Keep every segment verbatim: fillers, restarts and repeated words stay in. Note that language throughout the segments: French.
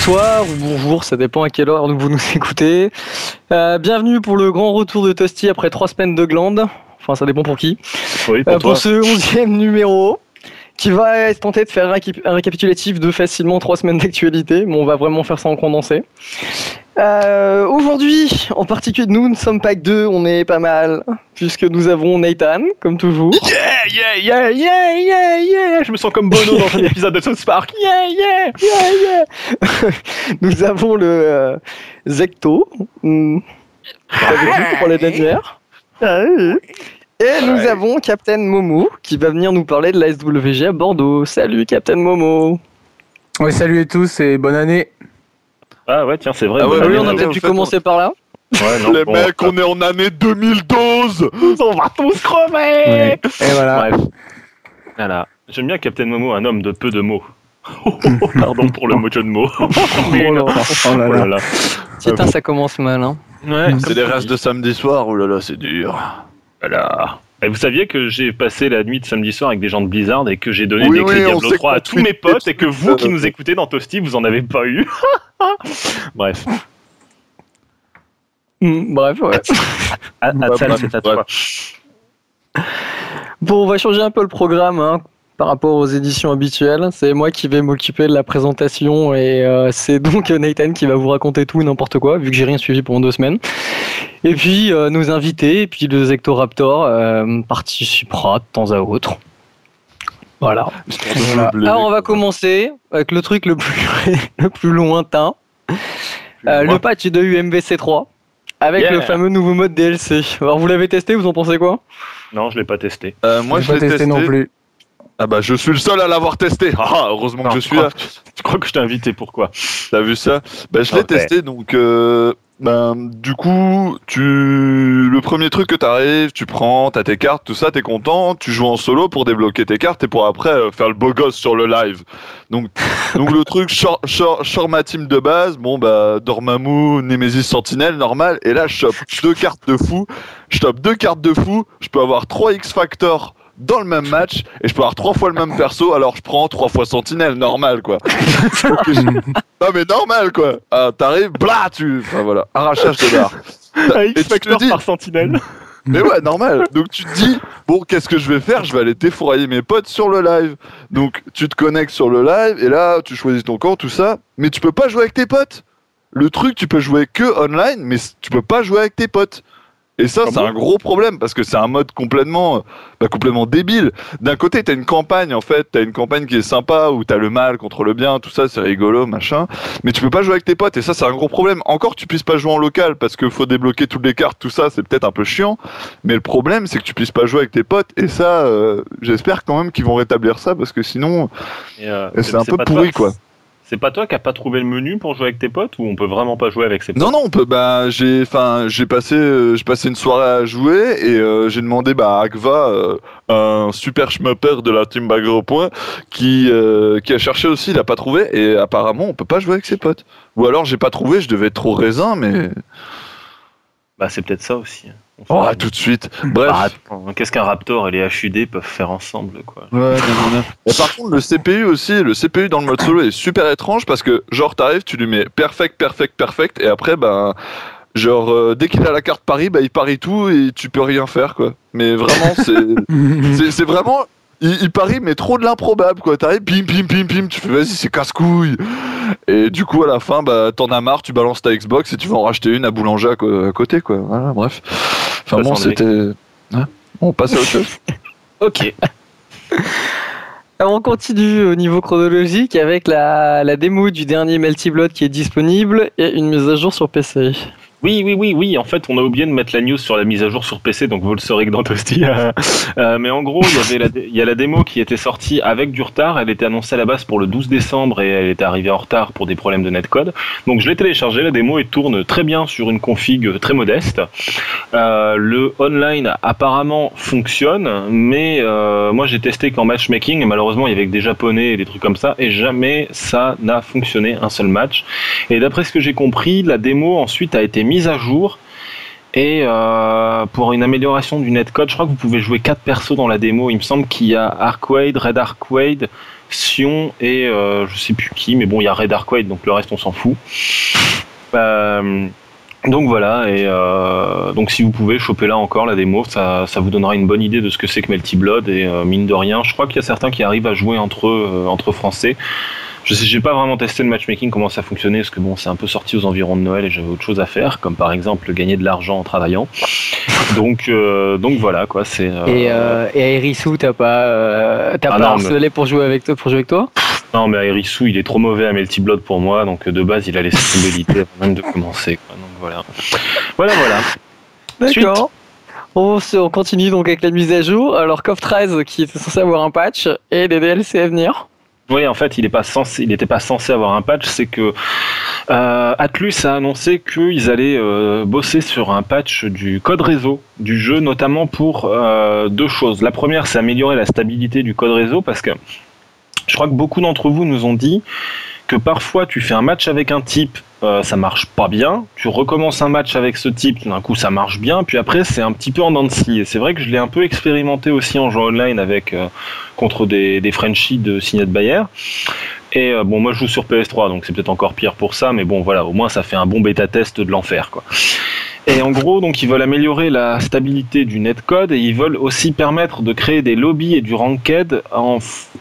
bonsoir ou bonjour, ça dépend à quelle heure vous nous écoutez. Euh, bienvenue pour le grand retour de Toasty après trois semaines de glande. Enfin, ça dépend pour qui. Oui, pour, euh, pour ce onzième numéro, qui va tenter de faire un, récap- un récapitulatif de facilement trois semaines d'actualité. Mais on va vraiment faire ça en condensé. Euh, aujourd'hui, en particulier, nous ne sommes pas que deux, on est pas mal, puisque nous avons Nathan, comme toujours. Yeah, yeah, yeah, yeah, yeah, yeah. Je me sens comme Bono dans un épisode de South Park. Yeah, yeah, yeah, yeah. Nous avons le euh, Zecto, mm. avec nous pour les dernières. Et nous ouais. avons Captain Momo, qui va venir nous parler de la S W G à Bordeaux. Salut Captain Momo. Oui, salut à tous et bonne année. Ah ouais, tiens, c'est vrai. Ah ouais, oui, on a peut-être dû commencer on... par là. Ouais, non, les bon, mecs, on est en année deux mille douze. On va tous crever. Ouais. Et voilà. Bref. Voilà. J'aime bien Captain Momo, un homme de peu de mots. Pardon pour le mot de mots. Oh là là. Oh là là. Putain, ça commence mal. Hein. Ouais, c'est les restes de samedi soir. Oh là là, c'est dur. Voilà. Et vous saviez que j'ai passé la nuit de samedi soir avec des gens de Blizzard et que j'ai donné oui, des clés oui, Diablo trois à tous mes potes et que vous qui nous écoutez dans Toasty, vous en avez pas eu. Bref. Mmh, bref, ouais. Atsal, c'est à toi. Bon, on va changer un peu le programme hein, par rapport aux éditions habituelles. C'est moi qui vais m'occuper de la présentation et euh, c'est donc Nathan qui va vous raconter tout et n'importe quoi, vu que j'ai rien suivi pendant deux semaines. Et puis euh, nos invités, et puis le Zectoraptor euh, participera de temps à autre. Voilà. voilà. Alors on va commencer avec le truc le plus, le plus lointain, euh, le patch de U M V C trois, avec yeah. le fameux nouveau mode D L C. Alors vous l'avez testé, vous en pensez quoi? Non, je l'ai pas testé. Euh, moi je l'ai testé, testé non plus. Ah bah je suis le seul à l'avoir testé. Ah heureusement non, que je suis là. Tu crois que je t'ai invité pourquoi? T'as vu ça? Bah je l'ai okay. testé donc euh, ben du coup tu le premier truc que t'arrives, tu prends, t'as tes cartes, tout ça, t'es content, tu joues en solo pour débloquer tes cartes et pour après euh, faire le beau gosse sur le live. Donc donc le truc short, short, short ma team de base, bon bah Dormammu, Nemesis Sentinelle normal et là je chope deux cartes de fou, je chope deux cartes de fou, je peux avoir trois X Factor dans le même match et je peux avoir trois fois le même perso alors je prends trois fois Sentinelle normal quoi. Non mais normal quoi. Ah, t'arrives blah tu enfin voilà arrachage de barre. X Factor par Sentinelle. Mais ouais normal. Donc tu te dis bon qu'est-ce que je vais faire, je vais aller défourailler mes potes sur le live. Donc tu te connectes sur le live et là tu choisis ton camp tout ça mais tu peux pas jouer avec tes potes. Le truc tu peux jouer que online mais tu peux pas jouer avec tes potes. Et ça, ah c'est bon un gros problème parce que c'est un mode complètement, bah, complètement débile. D'un côté, t'as une campagne en fait, t'as une campagne qui est sympa où t'as le mal contre le bien, tout ça, c'est rigolo, machin. Mais tu peux pas jouer avec tes potes et ça, c'est un gros problème. Encore, tu puisses pas jouer en local parce qu'il faut débloquer toutes les cartes, tout ça, c'est peut-être un peu chiant. Mais le problème, c'est que tu puisses pas jouer avec tes potes et ça, euh, j'espère quand même qu'ils vont rétablir ça parce que sinon, et euh, c'est, c'est un peu pourri quoi. C'est pas toi qui a pas trouvé le menu pour jouer avec tes potes ou on peut vraiment pas jouer avec ses potes? Non non on peut bah j'ai enfin j'ai passé euh, j'ai passé une soirée à jouer et euh, j'ai demandé bah à Agva euh, un super schmupper de la team Bagre Point qui euh, qui a cherché aussi, il a pas trouvé et apparemment on peut pas jouer avec ses potes. Ou alors j'ai pas trouvé, je devais être trop raisin mais bah c'est peut-être ça aussi. Oh, tout de suite. Bref. Ah, qu'est-ce qu'un Raptor et les H U D peuvent faire ensemble, quoi. Ouais, non, non, non. Et par contre, le C P U aussi, le C P U dans le mode solo est super étrange parce que, genre, t'arrives, tu lui mets perfect, perfect, perfect, et après, ben, genre, euh, dès qu'il a la carte Paris, bah, il parie tout et tu peux rien faire, quoi. Mais vraiment, c'est, c'est, c'est vraiment. Il, il parie, mais trop de l'improbable, quoi. T'arrives, pim, pim, pim, pim, tu fais, vas-y, c'est casse-couille. Et du coup, à la fin, bah, t'en as marre, tu balances ta Xbox et tu vas en racheter une à Boulanger à, co- à côté, quoi. Voilà, bref. Enfin bon, c'était. Hein, on passe à autre chose. Ok. Alors on continue au niveau chronologique avec la, la démo du dernier Melty Blood qui est disponible et une mise à jour sur P C. Oui, oui, oui, oui. En fait, on a oublié de mettre la news sur la mise à jour sur P C, donc vous le saurez que dans Toasty. euh, mais en gros, il y avait la, il y a la démo qui était sortie avec du retard. Elle était annoncée à la base pour le douze décembre et elle était arrivée en retard pour des problèmes de netcode. Donc je l'ai téléchargée, la démo, et tourne très bien sur une config très modeste. Euh, le online apparemment fonctionne, mais euh, moi j'ai testé qu'en matchmaking et malheureusement il y avait que des japonais et des trucs comme ça et jamais ça n'a fonctionné un seul match. Et d'après ce que j'ai compris, la démo ensuite a été mise à jour Et euh, pour une amélioration du netcode, je crois que vous pouvez jouer quatre persos dans la démo. Il me semble qu'il y a Arcwade, Red Arcwade, Sion et euh, je sais plus qui, mais bon, il y a Red Arcwade, donc le reste on s'en fout. Euh, donc voilà, et euh, donc si vous pouvez choper là encore la démo, ça, ça vous donnera une bonne idée de ce que c'est que Melty Blood. Et euh, mine de rien, je crois qu'il y a certains qui arrivent à jouer entre euh, entre Français. Je sais, j'ai pas vraiment testé le matchmaking, comment ça fonctionnait, parce que bon, c'est un peu sorti aux environs de Noël et j'avais autre chose à faire, comme par exemple gagner de l'argent en travaillant. Donc, euh, donc voilà quoi. C'est. Euh... Et euh, et Aerisu, t'as pas, euh, t'as ah pas harcelé mais... pour jouer avec toi, pour jouer avec toi? Non, mais Aerisu, il est trop mauvais à Melty Blood pour moi, donc de base, il a laissé tomber l'idée avant même de commencer. Quoi. Donc voilà, voilà, voilà. D'accord. Suite. On, se, on continue donc avec la mise à jour. Alors, C O F treize qui était censé avoir un patch et des D L C à venir. Oui, en fait, il n'était pas censé, il était pas censé avoir un patch. C'est que euh, Atlus a annoncé qu'ils allaient euh, bosser sur un patch du code réseau du jeu, notamment pour euh, deux choses. La première, c'est améliorer la stabilité du code réseau, parce que je crois que beaucoup d'entre vous nous ont dit que parfois tu fais un match avec un type, euh, ça marche pas bien, tu recommences un match avec ce type, d'un coup ça marche bien, puis après c'est un petit peu en dents de scie. Et c'est vrai que je l'ai un peu expérimenté aussi en jeu online avec euh, contre des, des Frenchies de Signet Bayer. Et euh, bon, moi je joue sur P S trois, donc c'est peut-être encore pire pour ça, mais bon voilà, au moins ça fait un bon bêta test de l'enfer quoi. Et en gros, donc ils veulent améliorer la stabilité du netcode et ils veulent aussi permettre de créer des lobbies et du ranked en,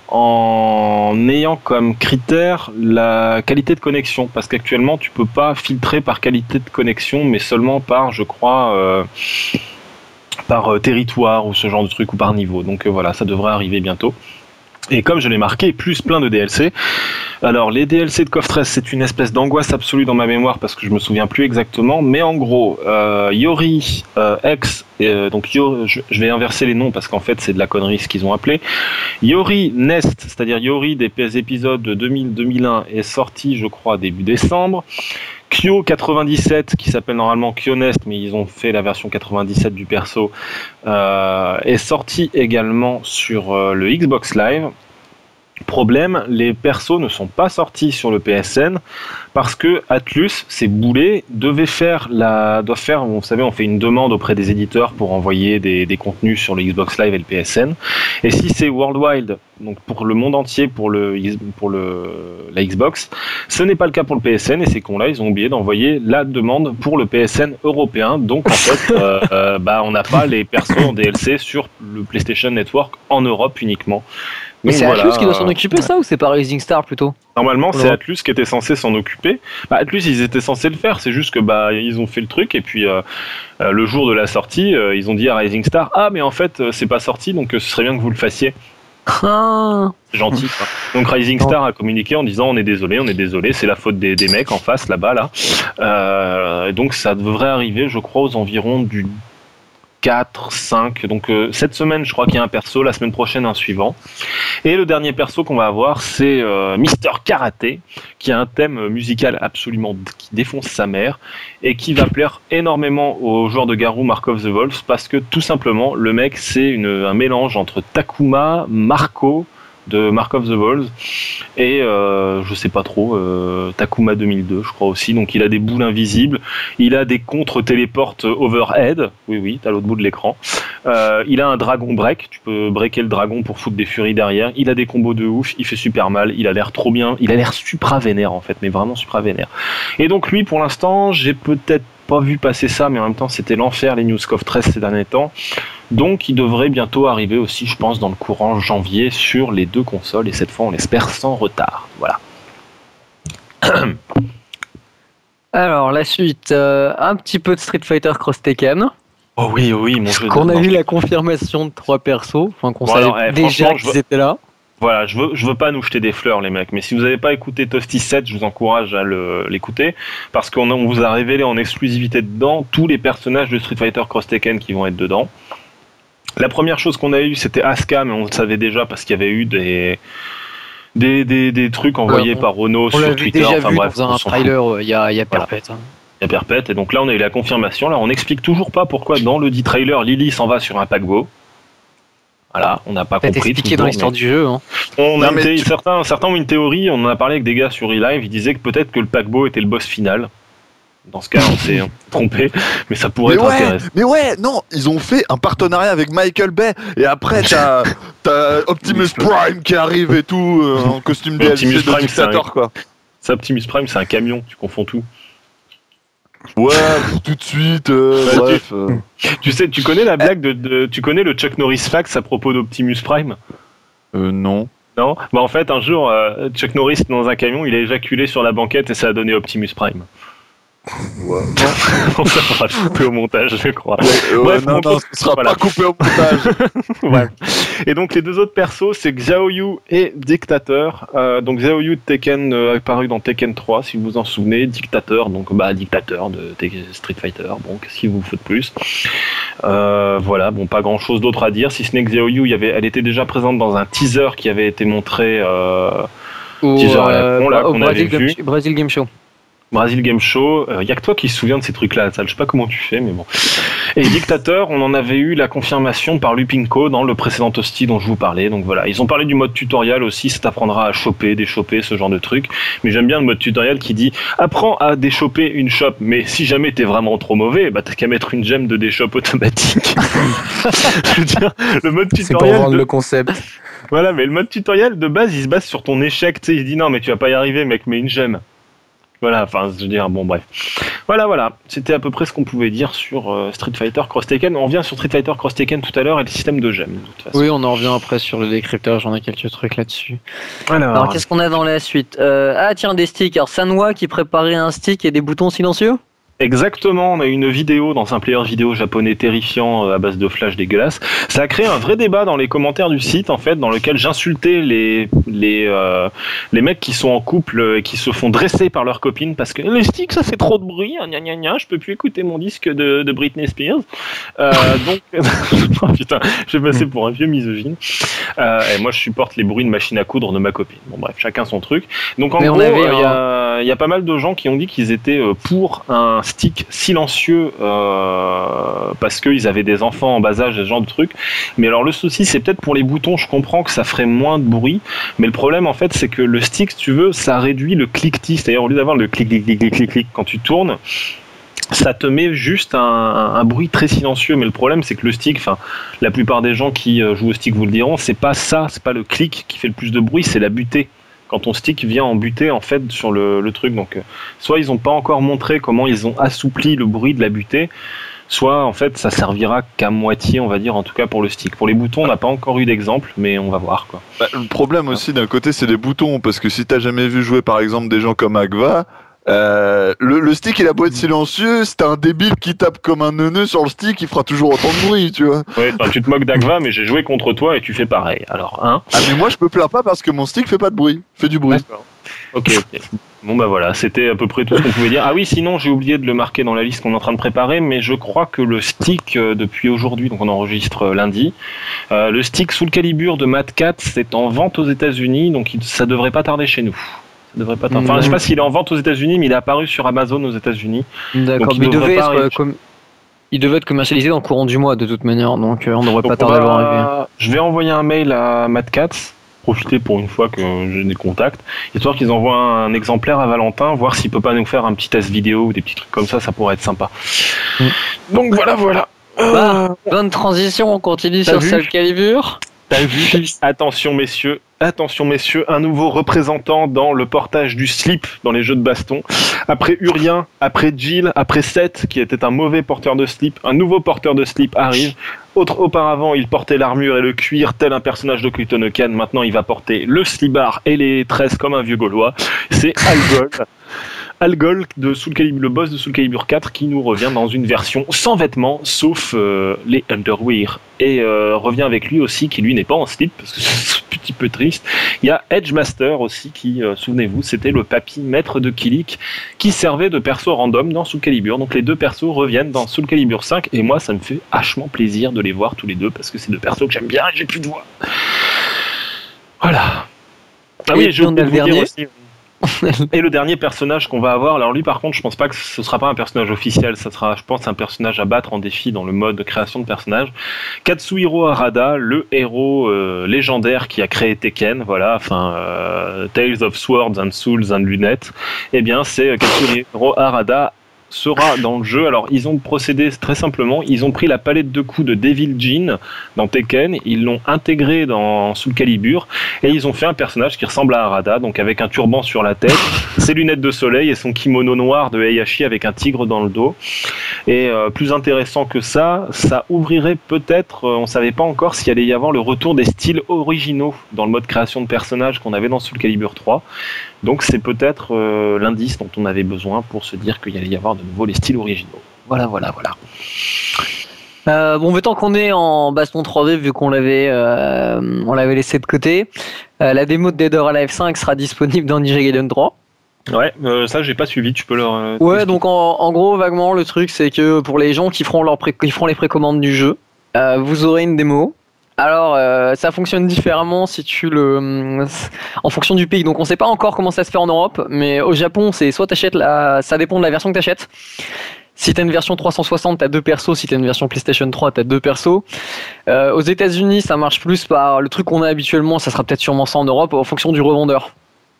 en ayant comme critère la qualité de connexion. Parce qu'actuellement, tu peux pas filtrer par qualité de connexion, mais seulement par, je crois, euh, par euh, territoire ou ce genre de truc ou par niveau. Donc euh, voilà, ça devrait arriver bientôt. Et comme je l'ai marqué, plus plein de D L C. Alors, les D L C de C O F treize, c'est une espèce d'angoisse absolue dans ma mémoire parce que je me souviens plus exactement. Mais en gros, euh, Yori euh, X, euh, donc Yori, je, je vais inverser les noms parce qu'en fait c'est de la connerie ce qu'ils ont appelé. Yori Nest, c'est-à-dire Yori des épisodes de deux mille deux mille un, est sorti, je crois, début décembre. Kyo quatre-vingt-dix-sept, qui s'appelle normalement Kyonest, mais ils ont fait la version quatre-vingt-dix-sept du perso, euh, est sorti également sur euh, le Xbox Live. Problème, les persos ne sont pas sortis sur le P S N parce que Atlus, ses boulets, devait faire la, doit faire, vous savez, on fait une demande auprès des éditeurs pour envoyer des, des contenus sur le Xbox Live et le P S N. Et si c'est worldwide, donc pour le monde entier, pour le, pour le, la Xbox, ce n'est pas le cas pour le P S N et ces cons-là, ils ont oublié d'envoyer la demande pour le P S N européen. Donc en fait, euh, euh, bah on n'a pas les persos en D L C sur le PlayStation Network en Europe uniquement. Mais c'est voilà, Atlus qui doit s'en occuper ouais. ça ou c'est pas Rising Star plutôt? Normalement c'est Atlus qui était censé s'en occuper. Bah, Atlus ils étaient censés le faire, c'est juste que bah ils ont fait le truc et puis euh, euh, le jour de la sortie euh, ils ont dit à Rising Star ah mais en fait euh, c'est pas sorti donc euh, ce serait bien que vous le fassiez. Ah. Gentil. Quoi. Donc Rising Star a communiqué en disant on est désolé, on est désolé, c'est la faute des, des mecs en face là-bas là. Euh, et donc ça devrait arriver je crois aux environs du quatre, cinq, donc euh, cette semaine je crois qu'il y a un perso, la semaine prochaine un suivant. Et le dernier perso qu'on va avoir c'est euh, Mister Karaté, qui a un thème musical absolument qui défonce sa mère et qui va plaire énormément aux joueurs de Garou Mark of the Wolves parce que tout simplement le mec c'est une, un mélange entre Takuma, Marco de Mark of the Wolves et euh, je sais pas trop euh, Takuma deux mille deux je crois aussi, donc il a des boules invisibles, il a des contre-téléportes overhead, oui oui t'as l'autre bout de l'écran, euh, il a un dragon break, tu peux breaker le dragon pour foutre des furies derrière, il a des combos de ouf, il fait super mal, il a l'air trop bien, il a l'air supra vénère en fait, mais vraiment supra vénère. Et donc lui pour l'instant j'ai peut-être pas vu passer ça, mais en même temps c'était l'enfer les news C O F treize ces derniers temps. Donc il devrait bientôt arriver aussi, je pense, dans le courant janvier sur les deux consoles, et cette fois on l'espère sans retard. Voilà. Alors la suite, euh, un petit peu de Street Fighter Cross Tekken. Oh oui, oh oui, mon jeu. Qu'on a eu la confirmation de trois persos, enfin qu'on bon, savait alors, eh, déjà qu'ils veux... étaient là. Voilà, je veux, je veux pas nous jeter des fleurs, les mecs, mais si vous n'avez pas écouté Toasty sept, je vous encourage à le, l'écouter, parce qu'on on vous a révélé en exclusivité dedans tous les personnages de Street Fighter Cross Tekken qui vont être dedans. La première chose qu'on a eu, c'était Asuka, mais on le savait déjà parce qu'il y avait eu des, des, des, des trucs envoyés ouais, par Ono sur Twitter. Déjà enfin vu bref, dans un trailer, il y a, y a Perpète. Voilà. Il y a Perpète, et donc là on a eu la confirmation. Là, on n'explique toujours pas pourquoi dans le dit trailer, Lily s'en va sur un paquebot. Voilà, on n'a pas compris. C'est expliqué dans l'histoire du jeu. Hein. On non, a mais tu... certains, certains ont une théorie, on en a parlé avec des gars sur eLive, ils disaient que peut-être que le paquebot était le boss final. Dans ce cas, on s'est trompé, mais ça pourrait mais être ouais, intéressant. Mais ouais, non, ils ont fait un partenariat avec Michael Bay, et après t'as, t'as Optimus Prime qui arrive et tout, euh, en costume D L C de Prime, dictateur, un... quoi. Ça, Optimus Prime, c'est un camion, tu confonds tout. Ouais, tout de suite, euh, bah, bref. Tu... Euh... tu sais, tu connais la blague de, de... Tu connais le Chuck Norris fax à propos d'Optimus Prime? Euh, non. Non, bah en fait, un jour, euh, Chuck Norris, dans un camion, il a éjaculé sur la banquette et ça a donné Optimus Prime. Ouais. On ça sera coupé au montage, je crois. Ouais, euh, Bref, non, non, ce sera voilà. pas coupé au montage. Ouais. Et donc, les deux autres persos, c'est Xiao Yu et Dictateur. Euh, donc, Xiao Yu de Tekken, euh, apparu dans Tekken trois, si vous vous en souvenez. Dictateur, donc, bah, Dictateur de Street Fighter. Bon, qu'est-ce qu'il vous faut de plus? Euh, voilà, bon, pas grand chose d'autre à dire, si ce n'est que Xiao Yu, il y avait, elle était déjà présente dans un teaser qui avait été montré. Euh, au, teaser euh, à la con, là, au qu'on Brazil, avait vu. Game, Brazil Game Show. Brazil Game Show, il euh, y a que toi qui se souviens de ces trucs-là, ça, je sais pas comment tu fais, mais bon. Et Dictateur, on en avait eu la confirmation par Lupinko dans le précédent hostie dont je vous parlais, donc voilà. Ils ont parlé du mode tutoriel aussi, ça t'apprendra à choper, déchoper, ce genre de truc. Mais j'aime bien le mode tutoriel qui dit, apprends à déchoper une chope, mais si jamais t'es vraiment trop mauvais, bah t'as qu'à mettre une gemme de déchope automatique. Je veux dire, le mode tutoriel. C'est pour vendre de... le concept. Voilà, mais le mode tutoriel de base, il se base sur ton échec, tu sais, il dit non, mais tu vas pas y arriver, mec, mets une gemme. Voilà, enfin, je veux dire, bon, bref. Voilà, voilà. C'était à peu près ce qu'on pouvait dire sur euh, Street Fighter Cross Tekken. On revient sur Street Fighter Cross Tekken tout à l'heure et le système de gemmes, de toute façon. Oui, on en revient après sur le décryptage. J'en ai quelques trucs là-dessus. Alors, Alors qu'est-ce qu'on a dans la suite? euh, Ah, tiens, des sticks. Alors, Sanwa qui préparait un stick et des boutons silencieux. Exactement, on a eu une vidéo dans un player vidéo japonais terrifiant à base de flash dégueulasse. Ça a créé un vrai débat dans les commentaires du site, en fait, dans lequel j'insultais les les euh, les mecs qui sont en couple et qui se font dresser par leurs copines parce que les sticks ça fait trop de bruit, gna gna gna, je peux plus écouter mon disque de, de Britney Spears. Euh, donc oh, putain, je vais passer pour un vieux misogyne. Euh, et moi je supporte les bruits de machine à coudre de ma copine. Bon bref, chacun son truc. Donc en Mais gros, il avait, y hein. a il y a pas mal de gens qui ont dit qu'ils étaient pour un stick silencieux euh, parce qu'ils avaient des enfants en bas âge, ce genre de trucs. Mais alors le souci, c'est peut-être pour les boutons, je comprends que ça ferait moins de bruit, mais le problème en fait, c'est que le stick, si tu veux, ça réduit le cliquetis, c'est-à-dire au lieu d'avoir le clic clic clic clic clic clic quand tu tournes, ça te met juste un, un, un bruit très silencieux. Mais le problème, c'est que le stick, enfin, la plupart des gens qui jouent au stick vous le diront, c'est pas ça, c'est pas le clic qui fait le plus de bruit, c'est la butée. Quand ton stick vient en butée en fait sur le, le truc, donc euh, soit ils ont pas encore montré comment ils ont assoupli le bruit de la butée, soit en fait ça servira qu'à moitié, on va dire, en tout cas pour le stick. Pour les boutons, on n'a pas encore eu d'exemple, mais on va voir quoi. Bah, le problème aussi d'un côté, c'est les boutons, parce que si t'as jamais vu jouer par exemple des gens comme Agva, euh, le, le stick il a beau être silencieux, si t'as un débile qui tape comme un neuneu sur le stick, il fera toujours autant de bruit, tu vois. Ouais, tu te moques d'Agva, mais j'ai joué contre toi et tu fais pareil. Alors, hein. Ah mais moi je me plains pas parce que mon stick fait pas de bruit, fait du bruit. D'accord. Ok, ok. Bon bah voilà, c'était à peu près tout ce qu'on pouvait dire. Ah oui, sinon j'ai oublié de le marquer dans la liste qu'on est en train de préparer, mais je crois que le stick euh, depuis aujourd'hui, donc on enregistre euh, lundi, euh, le stick Soul Calibur de Mad Cat, c'est en vente aux États-Unis, donc il, ça devrait pas tarder chez nous. Ça devrait pas tarder. Enfin, je sais pas s'il est en vente aux États-Unis, mais il est apparu sur Amazon aux États-Unis. D'accord, mais il devait être euh, comme. Il devait être commercialisé dans le courant du mois de toute manière, donc euh, on devrait donc pas tarder à voir arriver. Je vais envoyer un mail à Mad Cat, profiter pour une fois que j'ai des contacts, histoire qu'ils envoient un exemplaire à Valentin, voir s'il peut pas nous faire un petit test vidéo ou des petits trucs comme ça, ça pourrait être sympa. Mm. Donc voilà, voilà. Bah, bonne transition, on continue sur Soul Calibur. T'as vu? Attention messieurs, attention messieurs, un nouveau représentant dans le portage du slip dans les jeux de baston. Après Urien, après Jill, après Seth, qui était un mauvais porteur de slip, un nouveau porteur de slip arrive. Autre, auparavant, il portait l'armure et le cuir tel un personnage d'Hokuto no Ken. Maintenant, il va porter le slibard et les tresses comme un vieux Gaulois. C'est Algol. Algol de Soul Calibur, le boss de Soul Calibur quatre, qui nous revient dans une version sans vêtements, sauf euh, les underwear. Et euh, revient avec lui aussi, qui lui n'est pas en slip, parce que c'est un petit peu triste. Il y a Edgemaster aussi, qui, euh, souvenez-vous, c'était le papy maître de Kilik, qui servait de perso random dans Soul Calibur. Donc les deux persos reviennent dans Soul Calibur cinq, et moi ça me fait vachement plaisir de les voir tous les deux, parce que c'est deux persos que j'aime bien et j'ai plus de voix. Voilà. Ah oui, je vais vous dire aussi... Et le dernier personnage qu'on va avoir, alors lui par contre je pense pas que ce sera pas un personnage officiel, ça sera je pense un personnage à battre en défi dans le mode création de personnage. Katsuhiro Harada, le héros euh, légendaire qui a créé Tekken, voilà, enfin euh, Tales of Swords and Souls and Lunettes, et eh bien c'est Katsuhiro Harada sera dans le jeu. Alors, ils ont procédé très simplement. Ils ont pris la palette de coups de Devil Jin dans Tekken, ils l'ont intégré dans Soul Calibur, et ils ont fait un personnage qui ressemble à Harada, donc avec un turban sur la tête, ses lunettes de soleil et son kimono noir de Heihachi avec un tigre dans le dos. Et euh, plus intéressant que ça, ça ouvrirait peut-être, euh, on savait pas encore s'il allait y avoir le retour des styles originaux dans le mode création de personnages qu'on avait dans Soul Calibur trois. Donc c'est peut-être euh, l'indice dont on avait besoin pour se dire qu'il allait y avoir de nouveau les styles originaux. Voilà, voilà, voilà. Euh, bon, mais tant qu'on est en baston trois D, vu qu'on l'avait, euh, on l'avait laissé de côté, euh, la démo de Dead or Alive cinq sera disponible dans Ninja Gaiden trois. Ouais, euh, ça j'ai pas suivi, tu peux leur... Euh, ouais, donc en, en gros, vaguement, le truc c'est que pour les gens qui feront, leur pré- qui feront les précommandes du jeu, euh, vous aurez une démo. Alors, euh, ça fonctionne différemment si tu le, en fonction du pays. Donc, on sait pas encore comment ça se fait en Europe, mais au Japon, c'est soit t'achètes la, ça dépend de la version que t'achètes. Si t'as une version trois cent soixante, t'as deux persos. Si t'as une version PlayStation trois, t'as deux persos. Euh, aux États-Unis, ça marche plus par le truc qu'on a habituellement. Ça sera peut-être sûrement ça en Europe, en fonction du revendeur.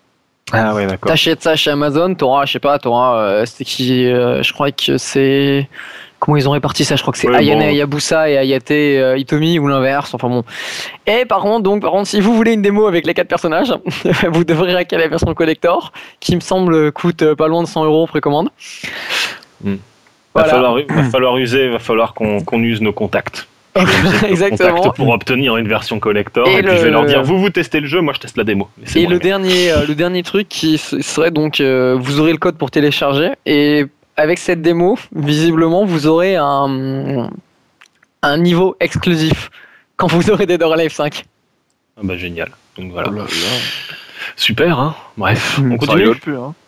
Ah ouais, d'accord. T'achètes ça chez Amazon, t'auras, je sais pas, t'auras, euh, c'est qui, euh, je crois que c'est. Comment ils ont réparti ça? Je crois que c'est ouais, Ayane bon. Hayabusa et Ayate euh, Hitomi ou l'inverse. Enfin bon. Et par contre, donc, par contre, si vous voulez une démo avec les quatre personnages, vous devrez raquer la version collector, qui me semble coûte pas loin de cent euros en précommande. Mm. Voilà. Va falloir, va falloir user, va falloir qu'on, qu'on use nos contacts. Exactement. Contacts pour obtenir une version collector. Et Et, le- puis je vais leur dire, vous vous testez le jeu, moi je teste la démo. Et le dernier, euh, le dernier truc qui s- serait donc, euh, vous aurez le code pour télécharger et avec cette démo, visiblement, vous aurez un, un niveau exclusif quand vous aurez Dead or Alive cinq. Ah bah génial. Donc voilà. Oh là là. Super, hein. Bref, Mm. on Ça continue. rigole plus, hein.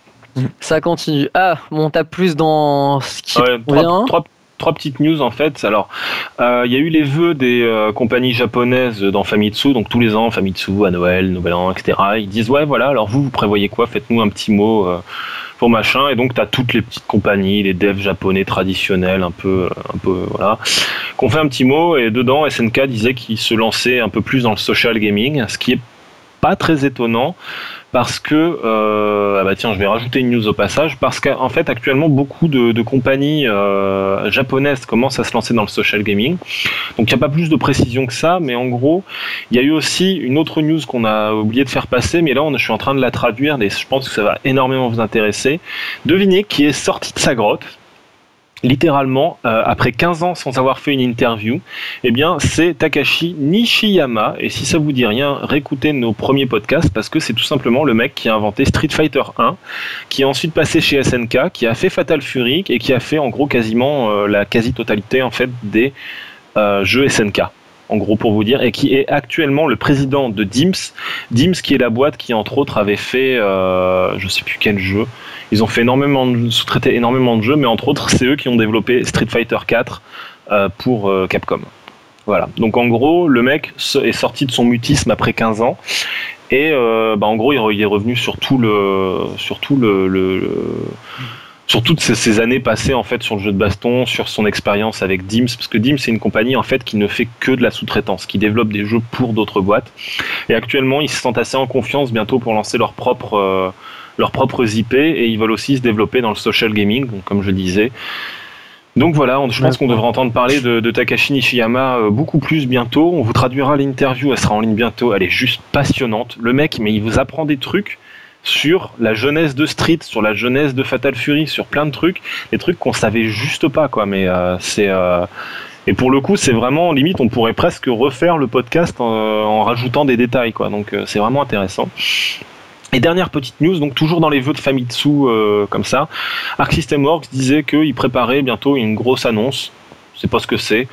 Ça continue. Ah, bon, t'as plus dans ce qui Ouais, vient. trois, trois, trois petites news en fait. Alors, euh, il y a eu les vœux des euh, compagnies japonaises dans Famitsu, donc tous les ans, Famitsu, à Noël, Nouvel An, et cetera. Ils disent ouais, voilà. Alors vous, vous prévoyez quoi? Faites-nous un petit mot euh, pour machin. Et donc t'as toutes les petites compagnies, les devs japonais traditionnels, un peu, un peu, voilà, qu'on fait un petit mot. Et dedans, S N K disait qu'ils se lançaient un peu plus dans le social gaming, ce qui est pas très étonnant. Parce que, euh, ah bah tiens, je vais rajouter une news au passage, parce qu'en fait, actuellement, beaucoup de, de compagnies euh, japonaises commencent à se lancer dans le social gaming. Donc, il n'y a pas plus de précision que ça, mais en gros, il y a eu aussi une autre news qu'on a oublié de faire passer, mais là, on, je suis en train de la traduire, et je pense que ça va énormément vous intéresser. Devinez qui est sorti de sa grotte, littéralement, euh, après quinze ans sans avoir fait une interview, eh bien, c'est Takashi Nishiyama. Et si ça vous dit rien, réécoutez nos premiers podcasts, parce que c'est tout simplement le mec qui a inventé Street Fighter un, qui est ensuite passé chez S N K, qui a fait Fatal Fury, et qui a fait, en gros, quasiment euh, la quasi-totalité, en fait, des euh, jeux S N K. En gros, pour vous dire, et qui est actuellement le président de D I M S. D I M S, qui est la boîte qui, entre autres, avait fait, euh, je sais plus quel jeu. Ils ont fait énormément de, sous-traité énormément de jeux, mais entre autres, c'est eux qui ont développé Street Fighter quatre euh, pour euh, Capcom. Voilà. Donc, en gros, le mec est sorti de son mutisme après quinze ans. Et, euh, bah, en gros, il est revenu sur tout le, sur tout le, le, le sur toutes ces, ces années passées en fait sur le jeu de baston, sur son expérience avec D I M S, parce que D I M S c'est une compagnie en fait qui ne fait que de la sous-traitance, qui développe des jeux pour d'autres boîtes. Et actuellement, ils se sentent assez en confiance bientôt pour lancer leurs propres euh, leurs propres I P, et ils veulent aussi se développer dans le social gaming, donc, comme je disais. Donc voilà, on, je pense qu'on devrait entendre parler de, de Takashi Nishiyama euh, beaucoup plus bientôt. On vous traduira l'interview, elle sera en ligne bientôt. Elle est juste passionnante. Le mec, mais il vous apprend des trucs sur la jeunesse de Street, sur la jeunesse de Fatal Fury, sur plein de trucs, des trucs qu'on savait juste pas, quoi. Mais euh, c'est euh... et pour le coup, c'est vraiment limite, on pourrait presque refaire le podcast en, en rajoutant des détails, quoi. Donc euh, c'est vraiment intéressant. Et dernière petite news, donc toujours dans les vœux de Famitsu, euh, comme ça, Arc System Works disait qu'il préparait bientôt une grosse annonce. Je sais pas ce que c'est.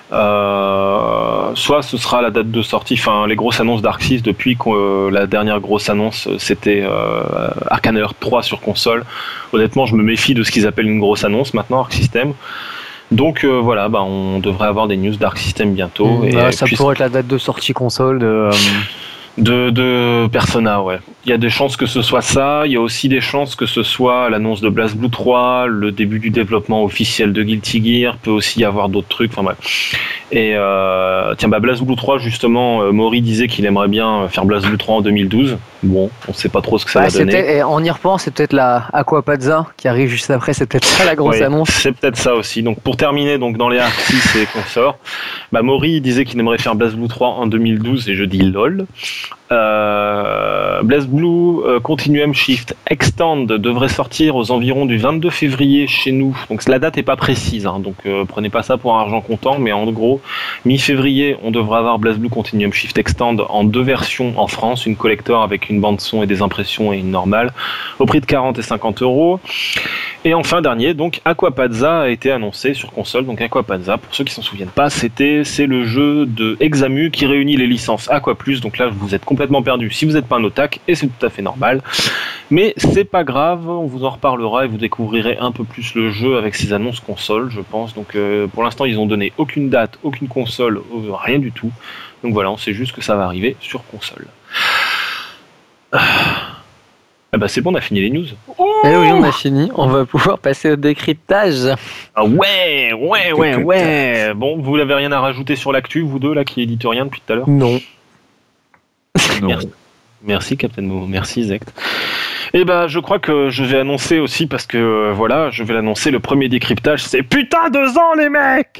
Euh, soit ce sera la date de sortie, enfin les grosses annonces d'Arc six depuis que euh, la dernière grosse annonce c'était euh, Arcane Heart trois sur console. Honnêtement, je me méfie de ce qu'ils appellent une grosse annonce maintenant, Arc System. Donc euh, voilà, bah, on devrait avoir des news d'Arc System bientôt. Mmh, et, bah, et ça puis, pourrait être la date de sortie console de. Euh... De, de Persona, ouais. Il y a des chances que ce soit ça. Il y a aussi des chances que ce soit l'annonce de BlazBlue trois, le début du développement officiel de Guilty Gear. Peut aussi y avoir d'autres trucs. Enfin bref. Et euh, tiens, bah BlazBlue trois justement, euh, Mori disait qu'il aimerait bien faire BlazBlue trois en deux mille douze. bon, on sait pas trop ce que ça Bah, va donner. c'était- et on y repense, c'est peut-être la Aquapazza qui arrive juste après, c'est peut-être ça la grosse Oui, annonce. c'est peut-être ça aussi. Donc pour terminer, donc dans les Arc six et consorts, bah Maury disait qu'il aimerait faire BlazBlue trois en deux mille douze et je dis lol. Euh, BlazBlue euh, Continuum Shift Extend devrait sortir aux environs du vingt-deux février chez nous. Donc la date est pas précise, hein, donc euh, prenez pas ça pour un argent comptant, mais en gros mi-février on devra avoir BlazBlue Continuum Shift Extend en deux versions en France, une collector avec une bande son et des impressions et une normale, au prix de quarante et cinquante euros. Et enfin dernier, donc Aquapazza a été annoncé sur console. Donc Aquapazza, pour ceux qui s'en souviennent pas, c'était c'est le jeu de Examu qui réunit les licences Aqua Plus. Donc là, vous êtes complètement perdu si vous n'êtes pas un otak, et c'est tout à fait normal. Mais c'est pas grave, on vous en reparlera et vous découvrirez un peu plus le jeu avec ces annonces console, je pense. Donc euh, pour l'instant, ils ont donné aucune date, aucune console, euh, rien du tout. Donc voilà, on sait juste que ça va arriver sur console. Ah. Ah bah c'est bon, on a fini les news. Eh oui, on a fini, on va pouvoir passer au décryptage. Ah ouais, ouais, ouais, ouais. Bon, vous n'avez rien à rajouter sur l'actu, vous deux là qui éditent rien depuis tout à l'heure. Non. Non. Merci. Merci Captain Momo, merci Zect. Et bah je crois que je vais annoncer aussi parce que euh, voilà, je vais l'annoncer, le premier décryptage, c'est putain deux ans les mecs.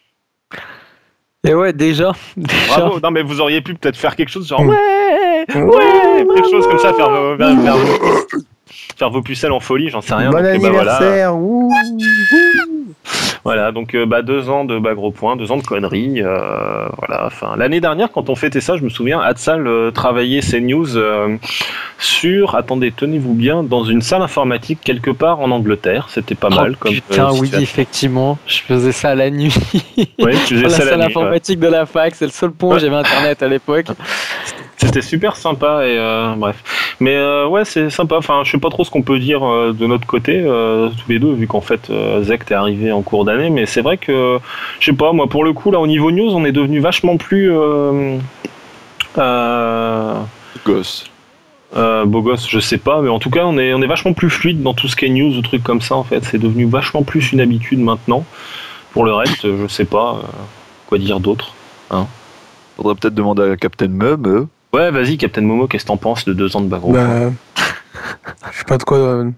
Et ouais, déjà, déjà. Bravo. Non mais vous auriez pu peut-être faire quelque chose genre Mm. ouais, ouais, quelque chose comme ça, faire vos, faire, faire vos, faire vos pucelles en folie, j'en sais rien. Bon donc, eh ben, voilà. anniversaire. Ouh. Voilà, donc euh, bah, deux ans de bas gros points, deux ans de conneries. Euh, voilà, enfin, l'année dernière, quand on fêtait ça, je me souviens, Hatsal euh, travaillait ses news euh, sur, attendez, tenez-vous bien, dans une salle informatique quelque part en Angleterre. C'était pas Oh, mal comme. putain, euh, oui, situation. effectivement, je faisais ça la nuit. Ouais, tu faisais Dans la ça la salle nuit, informatique de la fac, c'est le seul point où j'avais internet à l'époque. ouais. C'était super sympa et euh, bref. Mais euh, ouais, c'est sympa. Enfin, je sais pas trop ce qu'on peut dire euh, de notre côté, euh, tous les deux, vu qu'en fait, euh, Zect est arrivé en cours d'année. Mais c'est vrai que, je sais pas, moi, pour le coup, là, au niveau news, on est devenu vachement plus. Euh, euh, Gosse. euh, beau gosse, je sais pas, mais en tout cas, on est, on est vachement plus fluide dans tout ce qui est news ou trucs comme ça, en fait. C'est devenu vachement plus une habitude maintenant. Pour le reste, je sais pas euh, quoi dire d'autre. Faudrait peut-être demander à Captain Mum. euh. Ouais, vas-y, Captain Momo, qu'est-ce que t'en penses de deux ans de bagro? Bah, je sais pas de quoi. euh,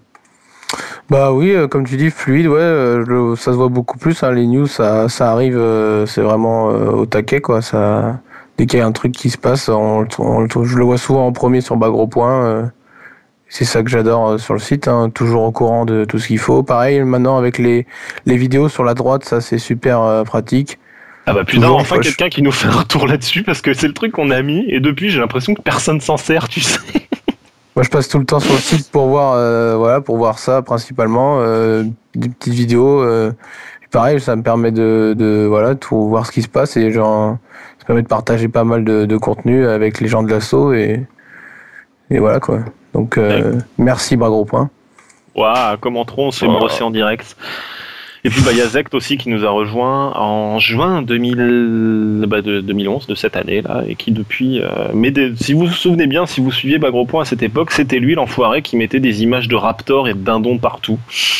Bah oui, euh, comme tu dis, fluide, ouais, euh, je- ça se voit beaucoup plus. Hein, les news, ça, ça arrive, euh, c'est vraiment euh, au taquet, quoi. Ça, dès qu'il y a un truc qui se passe, on, on- je le vois souvent en premier sur Bas Gros Point. euh, c'est ça que j'adore euh, sur le site, hein, toujours au courant de tout ce qu'il faut. Pareil, maintenant avec les, les vidéos sur la droite, ça c'est super euh, pratique. Ah bah putain, Toujours, enfin moi, je- quelqu'un qui nous fait un retour là-dessus, parce que c'est le truc qu'on a mis, et depuis j'ai l'impression que personne s'en sert, tu sais. Moi, je passe tout le temps sur le site pour voir, euh, voilà, pour voir ça principalement, euh, des petites vidéos. Euh, puis pareil, ça me permet de, de, voilà, tout voir ce qui se passe et genre, ça permet de partager pas mal de, de contenu avec les gens de l'assaut et, et voilà quoi. Donc, euh, merci Bas Gros Point. Waouh, comment trop on se fait Oh. brosser en direct. Et puis bah il y a Zect aussi qui nous a rejoint en juin deux mille, bah, de deux mille onze, de cette année là, et qui depuis. Euh, mais des- si vous vous souvenez bien, si vous suiviez Bas Gros Point à cette époque, c'était lui l'enfoiré qui mettait des images de raptors et de dindons partout.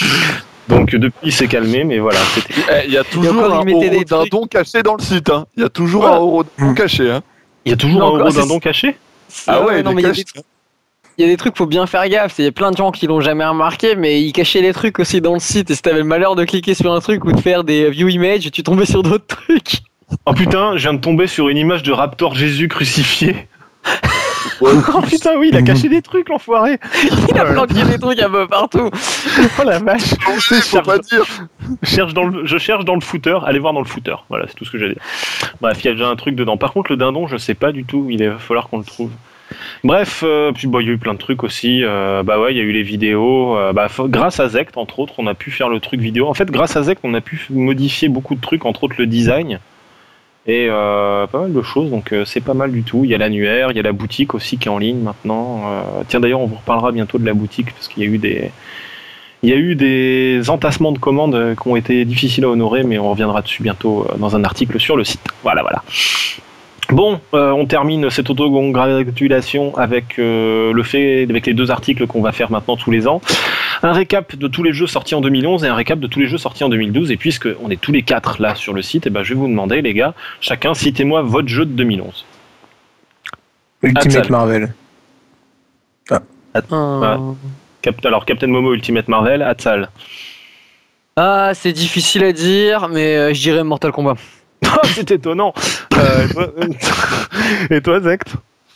Donc depuis il s'est calmé, mais voilà, c'était. Eh, Il y a toujours encore, un il mettait euro des trucs. dindon caché dans le site. Hein. Il y a toujours Voilà. un euro dindon caché. Hein. Il y a toujours Non, un encore, euro c'est- dindon caché. Ah ouais, non, il mais est il y a caché. des- il y a des trucs, faut bien faire gaffe. Il y a plein de gens qui l'ont jamais remarqué, mais ils cachaient les trucs aussi dans le site. Et si t'avais le malheur de cliquer sur un truc ou de faire des view images, tu tombais sur d'autres trucs. Oh putain, je viens de tomber sur une image de Raptor Jésus crucifié. Oh putain, oui, il a caché des trucs, l'enfoiré. Il a planqué des trucs un peu partout. Oh la vache. On sait, faut pas dire. Je cherche dans le, je cherche dans le footer, allez voir dans le footer. Voilà, c'est tout ce que j'ai à dire. Bref, il y a déjà un truc dedans. Par contre, le dindon, je sais pas du tout. Il va falloir qu'on le trouve. Bref, euh, puis bah, il y a eu plein de trucs aussi. Euh, bah ouais, il y a eu les vidéos. Euh, bah, f- grâce à Zect, entre autres, on a pu faire le truc vidéo. En fait, grâce à Zect, on a pu modifier beaucoup de trucs, entre autres le design. Et euh, pas mal de choses, donc euh, c'est pas mal du tout. Il y a l'annuaire, il y a la boutique aussi qui est en ligne maintenant. Euh, tiens, d'ailleurs, on vous reparlera bientôt de la boutique parce qu'il y a eu des. Il y a eu des entassements de commandes euh, qui ont été difficiles à honorer, mais on reviendra dessus bientôt euh, dans un article sur le site. Voilà, voilà. Bon, euh, on termine cette auto-congratulation avec euh, le fait, avec les deux articles qu'on va faire maintenant tous les ans. Un récap de tous les jeux sortis en deux mille onze et un récap de tous les jeux sortis en deux mille douze. Et puisque on est tous les quatre là sur le site, et ben je vais vous demander, les gars, chacun citez-moi votre jeu de deux mille onze. Ultimate Hatsal. Marvel. At- Euh, ouais. Cap- Alors, Captain Momo Ultimate Marvel, Hatsal. Ah, c'est difficile à dire, mais euh, je dirais Mortal Kombat. Oh, c'est étonnant. Euh, et, toi, et toi, Zect?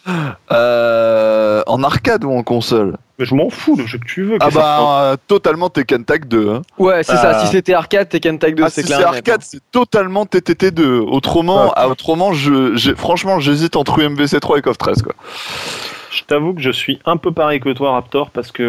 Euh, en arcade ou en console? Mais je m'en fous, le jeu que tu veux. Ah qu'est-ce que ça prend bah, euh, totalement Tekken Tag deux. Hein. Ouais, c'est Ah. ça. Si c'était arcade, Tekken Tag deux, Ah, c'est si clair. c'est et net, arcade, hein. c'est totalement T T T deux. Autrement, Ouais. ah, autrement je, j'ai- franchement, j'hésite entre U M V C trois et KOF treize. Quoi. Je t'avoue que je suis un peu pareil que toi, Raptor, parce que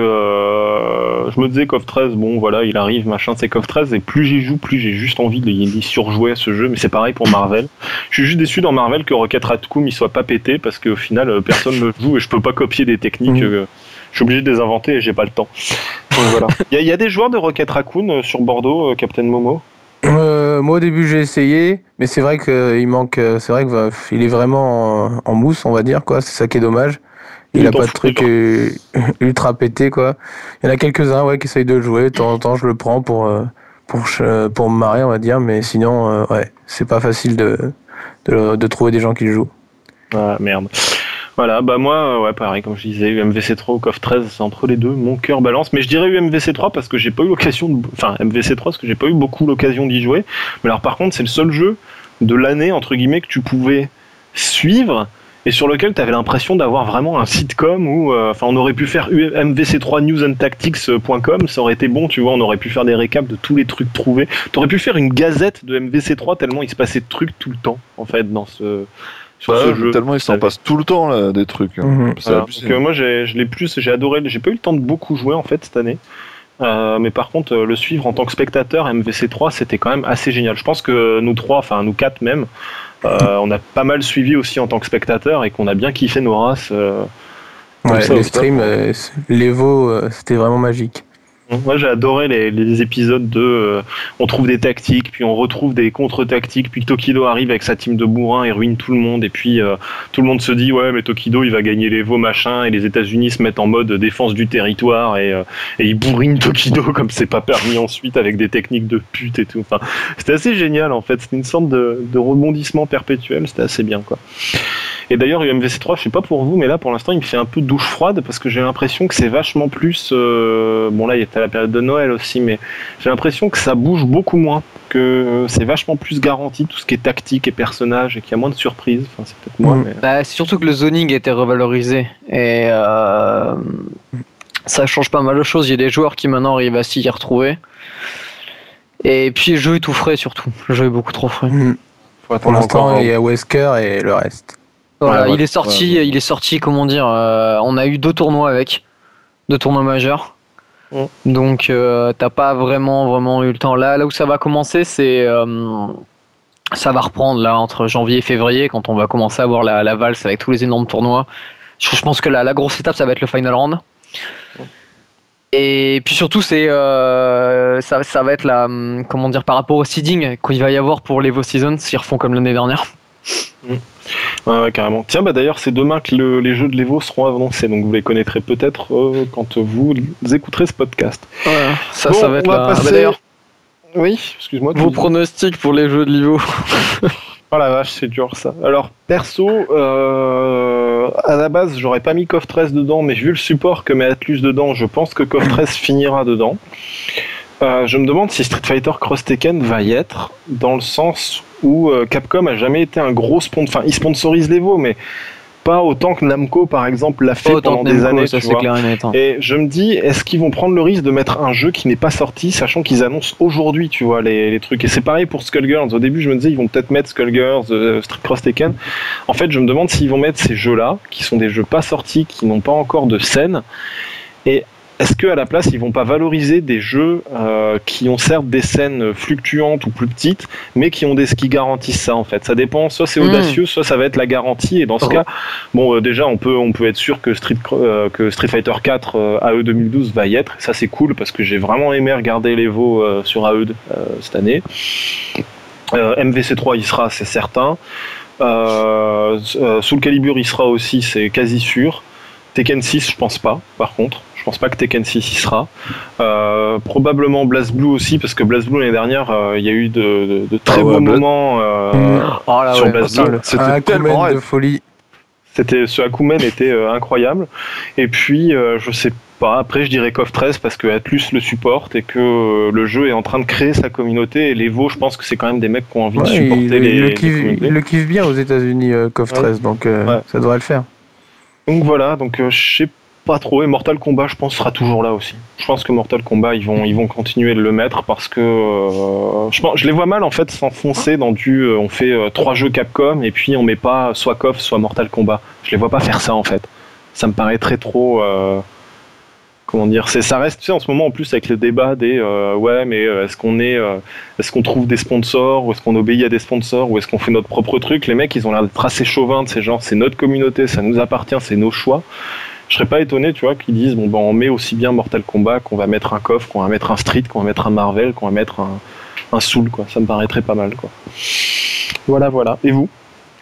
euh, je me disais KOF treize, bon voilà, il arrive, machin, c'est KOF treize, et plus j'y joue, plus j'ai juste envie de d'y surjouer à ce jeu, mais c'est pareil pour Marvel. Je suis juste déçu dans Marvel que Rocket Raccoon il soit pas pété, parce qu'au final, euh, personne ne joue et je peux pas copier des techniques. Mhm. euh, je suis obligé de les inventer et j'ai pas le temps. Donc voilà. Il y, a- il y a des joueurs de Rocket Raccoon euh, sur Bordeaux, euh, Captain Momo. Euh, moi au début j'ai essayé, mais c'est vrai qu'il manque, euh, c'est vrai que bah, il est vraiment en, en mousse, on va dire quoi. C'est ça qui est dommage. Il Il a t'en pas de fout, truc toi. euh, ultra pété quoi. Il y en a quelques-uns ouais qui essayent de le jouer. De temps en temps je le prends pour euh, pour ch- pour me marrer on va dire, mais sinon euh, ouais c'est pas facile de, de de trouver des gens qui le jouent. Ah merde. Voilà, bah moi, euh, ouais, pareil, comme je disais, U M V C trois ou KOF treize, c'est entre les deux, mon cœur balance. Mais je dirais U M V C trois parce que j'ai pas eu l'occasion de. Enfin, M V C trois parce que j'ai pas eu beaucoup l'occasion d'y jouer. Mais alors, par contre, c'est le seul jeu de l'année, entre guillemets, que tu pouvais suivre et sur lequel tu avais l'impression d'avoir vraiment un sitcom où. euh, Enfin, on aurait pu faire M V C trois news and tactics point com, ça aurait été bon, tu vois, on aurait pu faire des récaps de tous les trucs trouvés. T'aurais pu faire une gazette de M V C trois tellement il se passait de trucs tout le temps, en fait, dans ce. Sur Bah, ce jeu. tellement ils s'en Ça- passent tout le temps là, des trucs. hein. Mhm. C'est voilà. abusé. Donc, euh, moi j'ai, je l'ai plus, j'ai adoré, j'ai pas eu le temps de beaucoup jouer en fait cette année. Euh, mais par contre, euh, le suivre en tant que spectateur M V C trois, c'était quand même assez génial. Je pense que nous trois, enfin nous quatre même, euh, on a pas mal suivi aussi en tant que spectateur et qu'on a bien kiffé nos races. euh, comme Ouais, ça, les au streams, euh, l'Evo euh, c'était vraiment magique. Moi j'ai adoré les, les épisodes de euh, on trouve des tactiques, puis on retrouve des contre-tactiques, puis Tokido arrive avec sa team de bourrins et ruine tout le monde, et puis euh, tout le monde se dit ouais mais Tokido il va gagner les veaux machin, et les États-Unis se mettent en mode défense du territoire et, euh, et ils bourrinent Tokido comme c'est pas permis ensuite avec des techniques de pute et tout. Enfin, c'était assez génial en fait, c'était une sorte de, de rebondissement perpétuel, c'était assez bien quoi. Et d'ailleurs, U M V C trois, je sais pas pour vous, mais là pour l'instant il me fait un peu douche froide parce que j'ai l'impression que c'est vachement plus. Euh, bon, là il y a la période de Noël aussi, mais j'ai l'impression que ça bouge beaucoup moins, que c'est vachement plus garanti tout ce qui est tactique et personnage et qu'il y a moins de surprises. Enfin, c'est peut-être moi, Mm. mais. Bah, c'est surtout que le zoning a été revalorisé et euh, ça change pas mal de choses. Il y a des joueurs qui maintenant arrivent à s'y retrouver. Et puis le jeu est tout frais surtout. Le jeu est beaucoup trop frais. Mhm. Faut Pour attendre l'instant encore un- il y a Wesker et le reste. Voilà, Ouais, ouais. il est sorti, Ouais, ouais. il est sorti, comment dire, euh, on a eu deux tournois avec, deux tournois majeurs. Mm. Donc euh, t'as pas vraiment vraiment eu le temps. Là, là où ça va commencer, c'est euh, ça va reprendre là entre janvier et février quand on va commencer à voir la, la valse avec tous les énormes tournois. Je, je pense que la, la grosse étape ça va être le final round. Et puis surtout c'est euh, ça, ça va être la hum, comment dire par rapport au seeding qu'il va y avoir pour l'Evo Season s'ils refont comme l'année dernière. Ouais, ouais, carrément. Tiens, bah d'ailleurs, c'est demain que le- les jeux de l'Evo seront annoncés, donc vous les connaîtrez peut-être euh, quand vous écouterez ce podcast. Voilà, ça, Bon, ça va être on va la... passer- Ah bah d'ailleurs, Oui, excuse-moi. tu vos dis- pronostics pour les jeux de l'Ivo. Oh la vache, c'est dur ça. Alors, perso, euh, à la base, j'aurais pas mis KOF treize dedans, mais vu le support que met Atlus dedans, je pense que KOF treize finira dedans. Euh, je me demande si Street Fighter Cross Tekken va y être, dans le sens où euh, Capcom a jamais été un gros sponsor. Enfin, il sponsorise l'Evo, mais pas autant que Namco, par exemple, l'a fait Pas autant pendant que des Namco, années. ça tu c'est vois. clair et net. hein. Et je me dis, est-ce qu'ils vont prendre le risque de mettre un jeu qui n'est pas sorti, sachant qu'ils annoncent aujourd'hui, tu vois, les, les trucs. Et c'est pareil pour Skullgirls. Au début, je me disais, ils vont peut-être mettre Skullgirls, euh, Street Cross Tekken. En fait, je me demande s'ils vont mettre ces jeux-là, qui sont des jeux pas sortis, qui n'ont pas encore de scène. Et est-ce qu'à la place, ils vont pas valoriser des jeux euh, qui ont certes des scènes fluctuantes ou plus petites, mais qui ont des qui garantissent ça en fait. Ça dépend. Soit c'est Mm. audacieux, soit ça va être la garantie. Et dans ce Oh. cas, bon, euh, déjà, on peut on peut être sûr que Street Cro- euh, que Street Fighter quatre euh, A E deux mille douze va y être. Et ça c'est cool parce que j'ai vraiment aimé regarder l'Evo euh, sur A E euh, cette année. Euh, M V C trois il sera, c'est certain. Euh, euh, Soul Calibur il sera aussi, c'est quasi sûr. Tekken six, je pense pas, par contre. Je pense pas que Tekken six y sera. Euh, probablement BlazBlue aussi, parce que BlazBlue l'année dernière, euh, il y a eu de, de- de très Ah ouais, beaux Bla- moments euh, Mmh. Oh là sur ouais, BlazBlue. Putain, le- C'était un tellement Akumen raide. de folie. C'était, ce Akumen était euh, incroyable. Et puis, euh, je sais pas, après je dirais KOF treize parce que Atlus le supporte et que euh, le jeu est en train de créer sa communauté. Et les Vaux, je pense que c'est quand même des mecs qui ont envie Ouais, de supporter il, les, il le les kiffe, communautés. il le kiffe bien aux États-Unis, euh, KOF treize, donc euh, Ouais. ça devrait le faire. Donc voilà, donc euh, je sais pas trop. Et Mortal Kombat, je pense, sera toujours là aussi. Je pense que Mortal Kombat, ils vont, ils vont continuer de le mettre parce que euh, je, pense, je les vois mal en fait s'enfoncer dans du. Euh, on fait euh, trois jeux Capcom et puis on met pas soit KOF, soit Mortal Kombat. Je les vois pas faire ça en fait. Ça me paraît très trop. Euh, comment dire, c'est, ça reste, tu sais, en ce moment en plus avec le débat des euh, ouais, mais euh, est-ce qu'on est, euh, est-ce qu'on trouve des sponsors ou est-ce qu'on obéit à des sponsors ou est-ce qu'on fait notre propre truc. Les mecs, ils ont l'air d'être assez chauvins de ces genres. C'est notre communauté, ça nous appartient, c'est nos choix. Je serais pas étonné, tu vois, qu'ils disent bon ben on met aussi bien Mortal Kombat qu'on va mettre un KOF, qu'on va mettre un Street, qu'on va mettre un Marvel, qu'on va mettre un, un Soul, quoi. Ça me paraîtrait pas mal, quoi. Voilà, voilà. Et vous?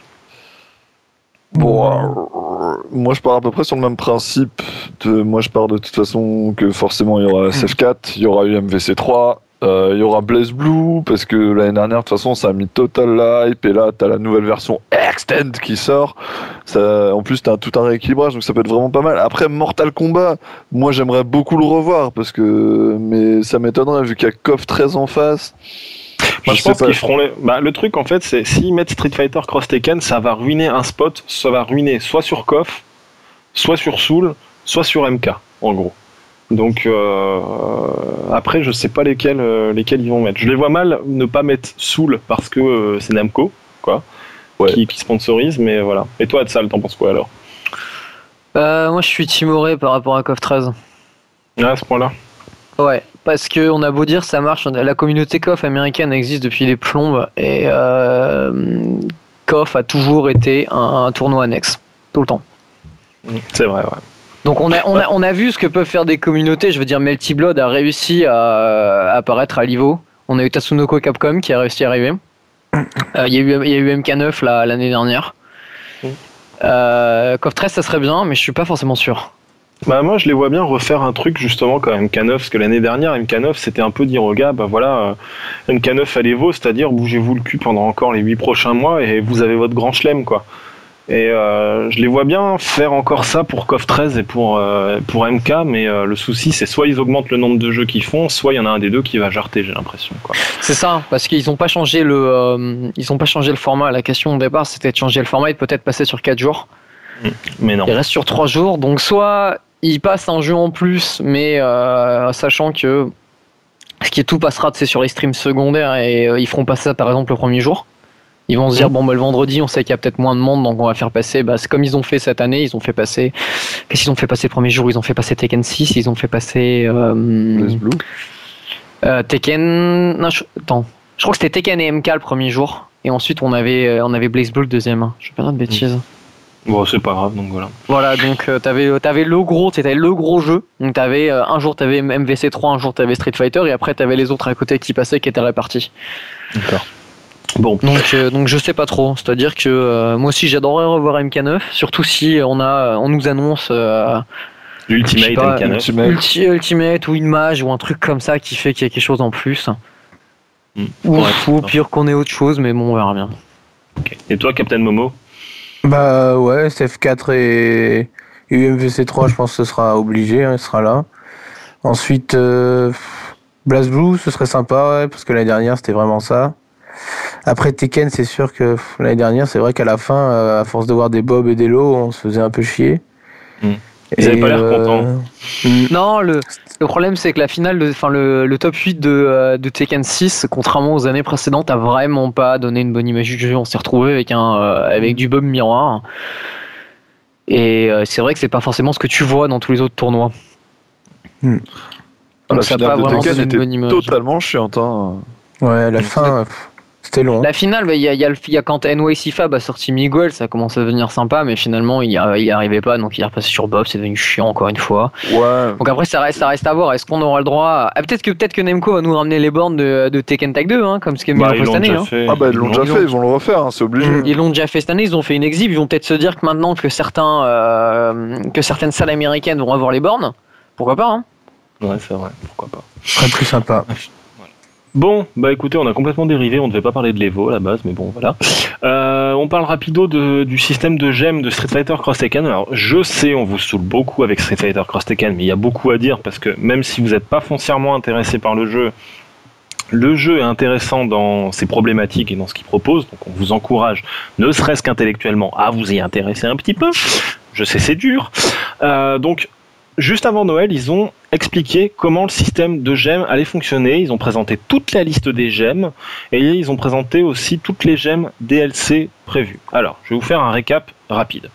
Bon, euh, moi je pars à peu près sur le même principe. De, moi je pars de toute façon que forcément il y aura S F quatre, il y aura U M V C trois, euh, il y aura Blaze Blue, parce que l'année dernière de toute façon ça a mis total la hype, et là t'as la nouvelle version Extend qui sort. Ça, en plus t'as tout un rééquilibrage, donc ça peut être vraiment pas mal. Après Mortal Kombat, moi j'aimerais beaucoup le revoir, parce que mais ça m'étonnerait vu qu'il y a KOF treize en face. Moi, Je je, sais pense pas. qu'ils feront les... bah, le truc en fait, c'est s'ils mettent Street Fighter Cross Tekken, ça va ruiner un spot, ça va ruiner soit sur KOF, soit sur Soul, soit sur M K, en gros. Donc euh, après, je sais pas lesquels, euh, lesquels ils vont mettre. Je les vois mal ne pas mettre Soul parce que euh, c'est Namco, quoi, Ouais. qui, qui sponsorise, mais voilà. Et toi, Adsal, t'en penses quoi alors? Euh, moi, je suis timoré par rapport à KOF treize. Ah, à ce point-là. Ouais, parce que on a beau dire ça marche, la communauté KOF américaine existe depuis les plombes et euh, KOF a toujours été un, un tournoi annexe, tout le temps. C'est vrai, ouais. Donc on a, on, a, on a vu ce que peuvent faire des communautés, je veux dire Melty Blood a réussi à, à apparaître à l'Ivo, on a eu Tatsunoko Capcom qui a réussi à arriver, il euh, y, y a eu M K neuf là, l'année dernière. Euh, KOF treize ça serait bien mais je suis pas forcément sûr. Bah moi je les vois bien refaire un truc justement comme M K neuf, parce que l'année dernière M K neuf c'était un peu dire aux gars bah voilà euh, M K neuf à l'Evo, c'est-à-dire bougez-vous le cul pendant encore les huit prochains mois et vous avez votre grand chelem quoi. Et euh, je les vois bien faire encore ça pour KOF treize et pour, euh, pour M K, mais euh, le souci c'est soit ils augmentent le nombre de jeux qu'ils font, soit il y en a un des deux qui va jarter, j'ai l'impression quoi. C'est ça, parce qu'ils ont pas changé le euh, ils ont pas changé le format. La question au départ c'était de changer le format et de peut-être passer sur quatre jours. Mais non. Il reste sur trois jours, donc soit ils passent un jeu en plus, mais euh, sachant que ce qui est tout passera c'est sur les streams secondaires et euh, ils feront passer ça par exemple le premier jour. Ils vont se dire bon bah le vendredi on sait qu'il y a peut-être moins de monde donc on va faire passer bah c'est comme ils ont fait cette année, ils ont fait passer qu'est-ce qu'ils ont fait passer le premier jour, ils ont fait passer Tekken six, ils ont fait passer euh, Blaze Blue. euh, Tekken non je... attends, je crois que c'était Tekken et M K le premier jour et ensuite on avait on avait Blaze Blue le deuxième. Je vais pas dire de bêtises. Bon c'est pas grave donc voilà. Voilà, donc euh, t'avais, t'avais le gros, t'avais le gros jeu. Donc t'avais euh, un jour t'avais M V C trois, un jour t'avais Street Fighter et après t'avais les autres à côté qui passaient qui étaient répartis. D'accord. Bon. Donc euh, donc je sais pas trop. C'est-à-dire que euh, moi aussi j'adorerais revoir M K neuf, surtout si on a on nous annonce euh, L'Ultimate je sais pas, M K neuf. Ultimate. Ulti- Ultimate ou une mage ou un truc comme ça qui fait qu'il y a quelque chose en plus. Mmh. Ou Ouais, ou au pire qu'on ait autre chose, mais bon on verra bien. Ok. Et toi Captain Momo? Bah ouais, S F quatre et U M V C trois, je pense que ce sera obligé, hein, il sera là. Ensuite, euh, Blaze Blue, ce serait sympa, ouais, parce que l'année dernière, c'était vraiment ça. Après Tekken, c'est sûr que pff, l'année dernière, c'est vrai qu'à la fin, euh, à force de voir des Bob et des Lo, on se faisait un peu chier. Mm. Ils avaient pas l'air contents. mm, Non, le, le problème c'est que la finale, de- enfin le, le top huit de, euh, de Tekken six, contrairement aux années précédentes, a vraiment pas donné une bonne image du jeu. On s'est retrouvé avec un euh, avec du Bob miroir. Et euh, c'est vrai que c'est pas forcément ce que tu vois dans tous les autres tournois. Mm. Ah, la ça a finale pas de vraiment Tekken donné une était bonne image. totalement chiante. Hein. Ouais, à la fin, pff, c'était long. La finale, bah, il y, a, il y, a le- il y a quand N Y C Fab a sorti Miguel, ça commence à devenir sympa, mais finalement il y, a- il y arrivait pas, donc il est repassé sur Bob, c'est devenu chiant encore une fois. Ouais. Donc après ça reste, ça reste à voir. Est-ce qu'on aura le droit à... ah, peut-être que peut-être que Namco va nous ramener les bornes de, de Tekken Tag deux, hein, comme ce qu'ils Bah, ont ils fait cette l'ont année. déjà Hein. fait. Ah bah ils l'ont déjà Ils fait, l'ont- ils vont le refaire, hein, c'est obligé. Ils l'ont déjà fait cette année, ils ont fait une exhib, ils vont peut-être se dire que maintenant que certains, euh, que certaines salles américaines vont avoir les bornes, pourquoi pas hein. Ouais c'est vrai, pourquoi pas. Ce serait plus sympa. Bon, bah écoutez, on a complètement dérivé, on ne devait pas parler de l'Evo à la base, mais bon, voilà. Euh, on parle rapido de, du système de gemmes de Street Fighter Cross Tekken. Alors, je sais, on vous saoule beaucoup avec Street Fighter Cross Tekken, mais il y a beaucoup à dire, parce que même si vous n'êtes pas foncièrement intéressé par le jeu, le jeu est intéressant dans ses problématiques et dans ce qu'il propose, donc on vous encourage, ne serait-ce qu'intellectuellement, à vous y intéresser un petit peu. Je sais, c'est dur. Euh, donc, juste avant Noël, ils ont expliqué comment le système de gemmes allait fonctionner. Ils ont présenté toute la liste des gemmes et ils ont présenté aussi toutes les gemmes D L C prévues. Alors, je vais vous faire un récap rapide.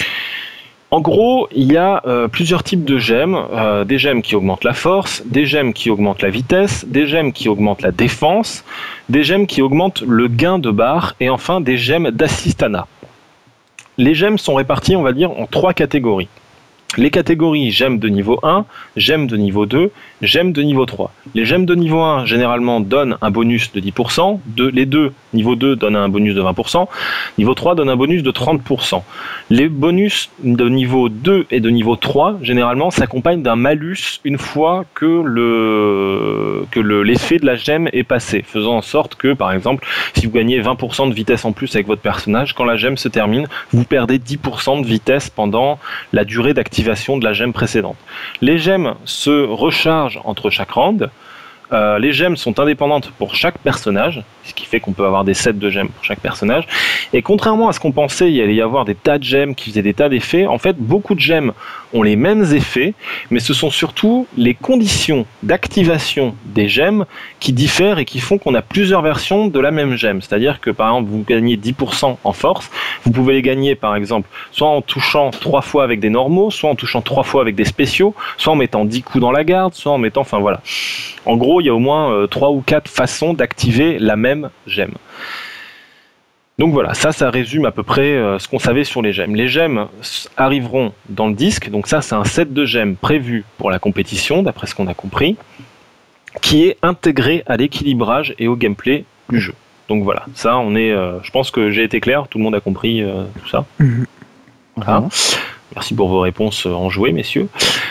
En gros, il y a euh, plusieurs types de gemmes. Euh, des gemmes qui augmentent la force, des gemmes qui augmentent la vitesse, des gemmes qui augmentent la défense, des gemmes qui augmentent le gain de barre et enfin des gemmes d'assistanat. Les gemmes sont réparties, on va dire, en trois catégories. Les catégories gemmes de niveau un, gemmes de niveau deux, gemmes de niveau trois. Les gemmes de niveau un, généralement, donnent un bonus de dix pour cent. De, les deux, niveau deux, donnent un bonus de vingt pour cent. Niveau trois donne un bonus de trente pour cent. Les bonus de niveau deux et de niveau trois, généralement, s'accompagnent d'un malus une fois que, le, que le, l'effet de la gemme est passé, faisant en sorte que, par exemple, si vous gagnez vingt pour cent de vitesse en plus avec votre personnage, quand la gemme se termine, vous perdez dix pour cent de vitesse pendant la durée d'activation de la gemme précédente. Les gemmes se rechargent entre chaque round. Euh, les gemmes sont indépendantes pour chaque personnage, ce qui fait qu'on peut avoir des sets de gemmes pour chaque personnage. Et contrairement à ce qu'on pensait, il allait y avoir des tas de gemmes qui faisaient des tas d'effets. En fait, beaucoup de gemmes ont les mêmes effets, mais ce sont surtout les conditions d'activation des gemmes qui diffèrent et qui font qu'on a plusieurs versions de la même gemme. C'est-à-dire que par exemple, vous gagnez dix pour cent en force, vous pouvez les gagner par exemple soit en touchant trois fois avec des normaux, soit en touchant trois fois avec des spéciaux, soit en mettant dix coups dans la garde, soit en mettant... Enfin voilà. En gros, il y a au moins trois ou quatre façons d'activer la même gemme. Donc voilà, ça, ça résume à peu près euh, ce qu'on savait sur les gemmes. Les gemmes arriveront dans le disque, donc ça, c'est un set de gemmes prévu pour la compétition, d'après ce qu'on a compris, qui est intégré à l'équilibrage et au gameplay du jeu. Donc voilà, ça, on est, euh, je pense que j'ai été clair, tout le monde a compris euh, tout ça. Mmh. Voilà. Merci pour vos réponses enjouées, messieurs.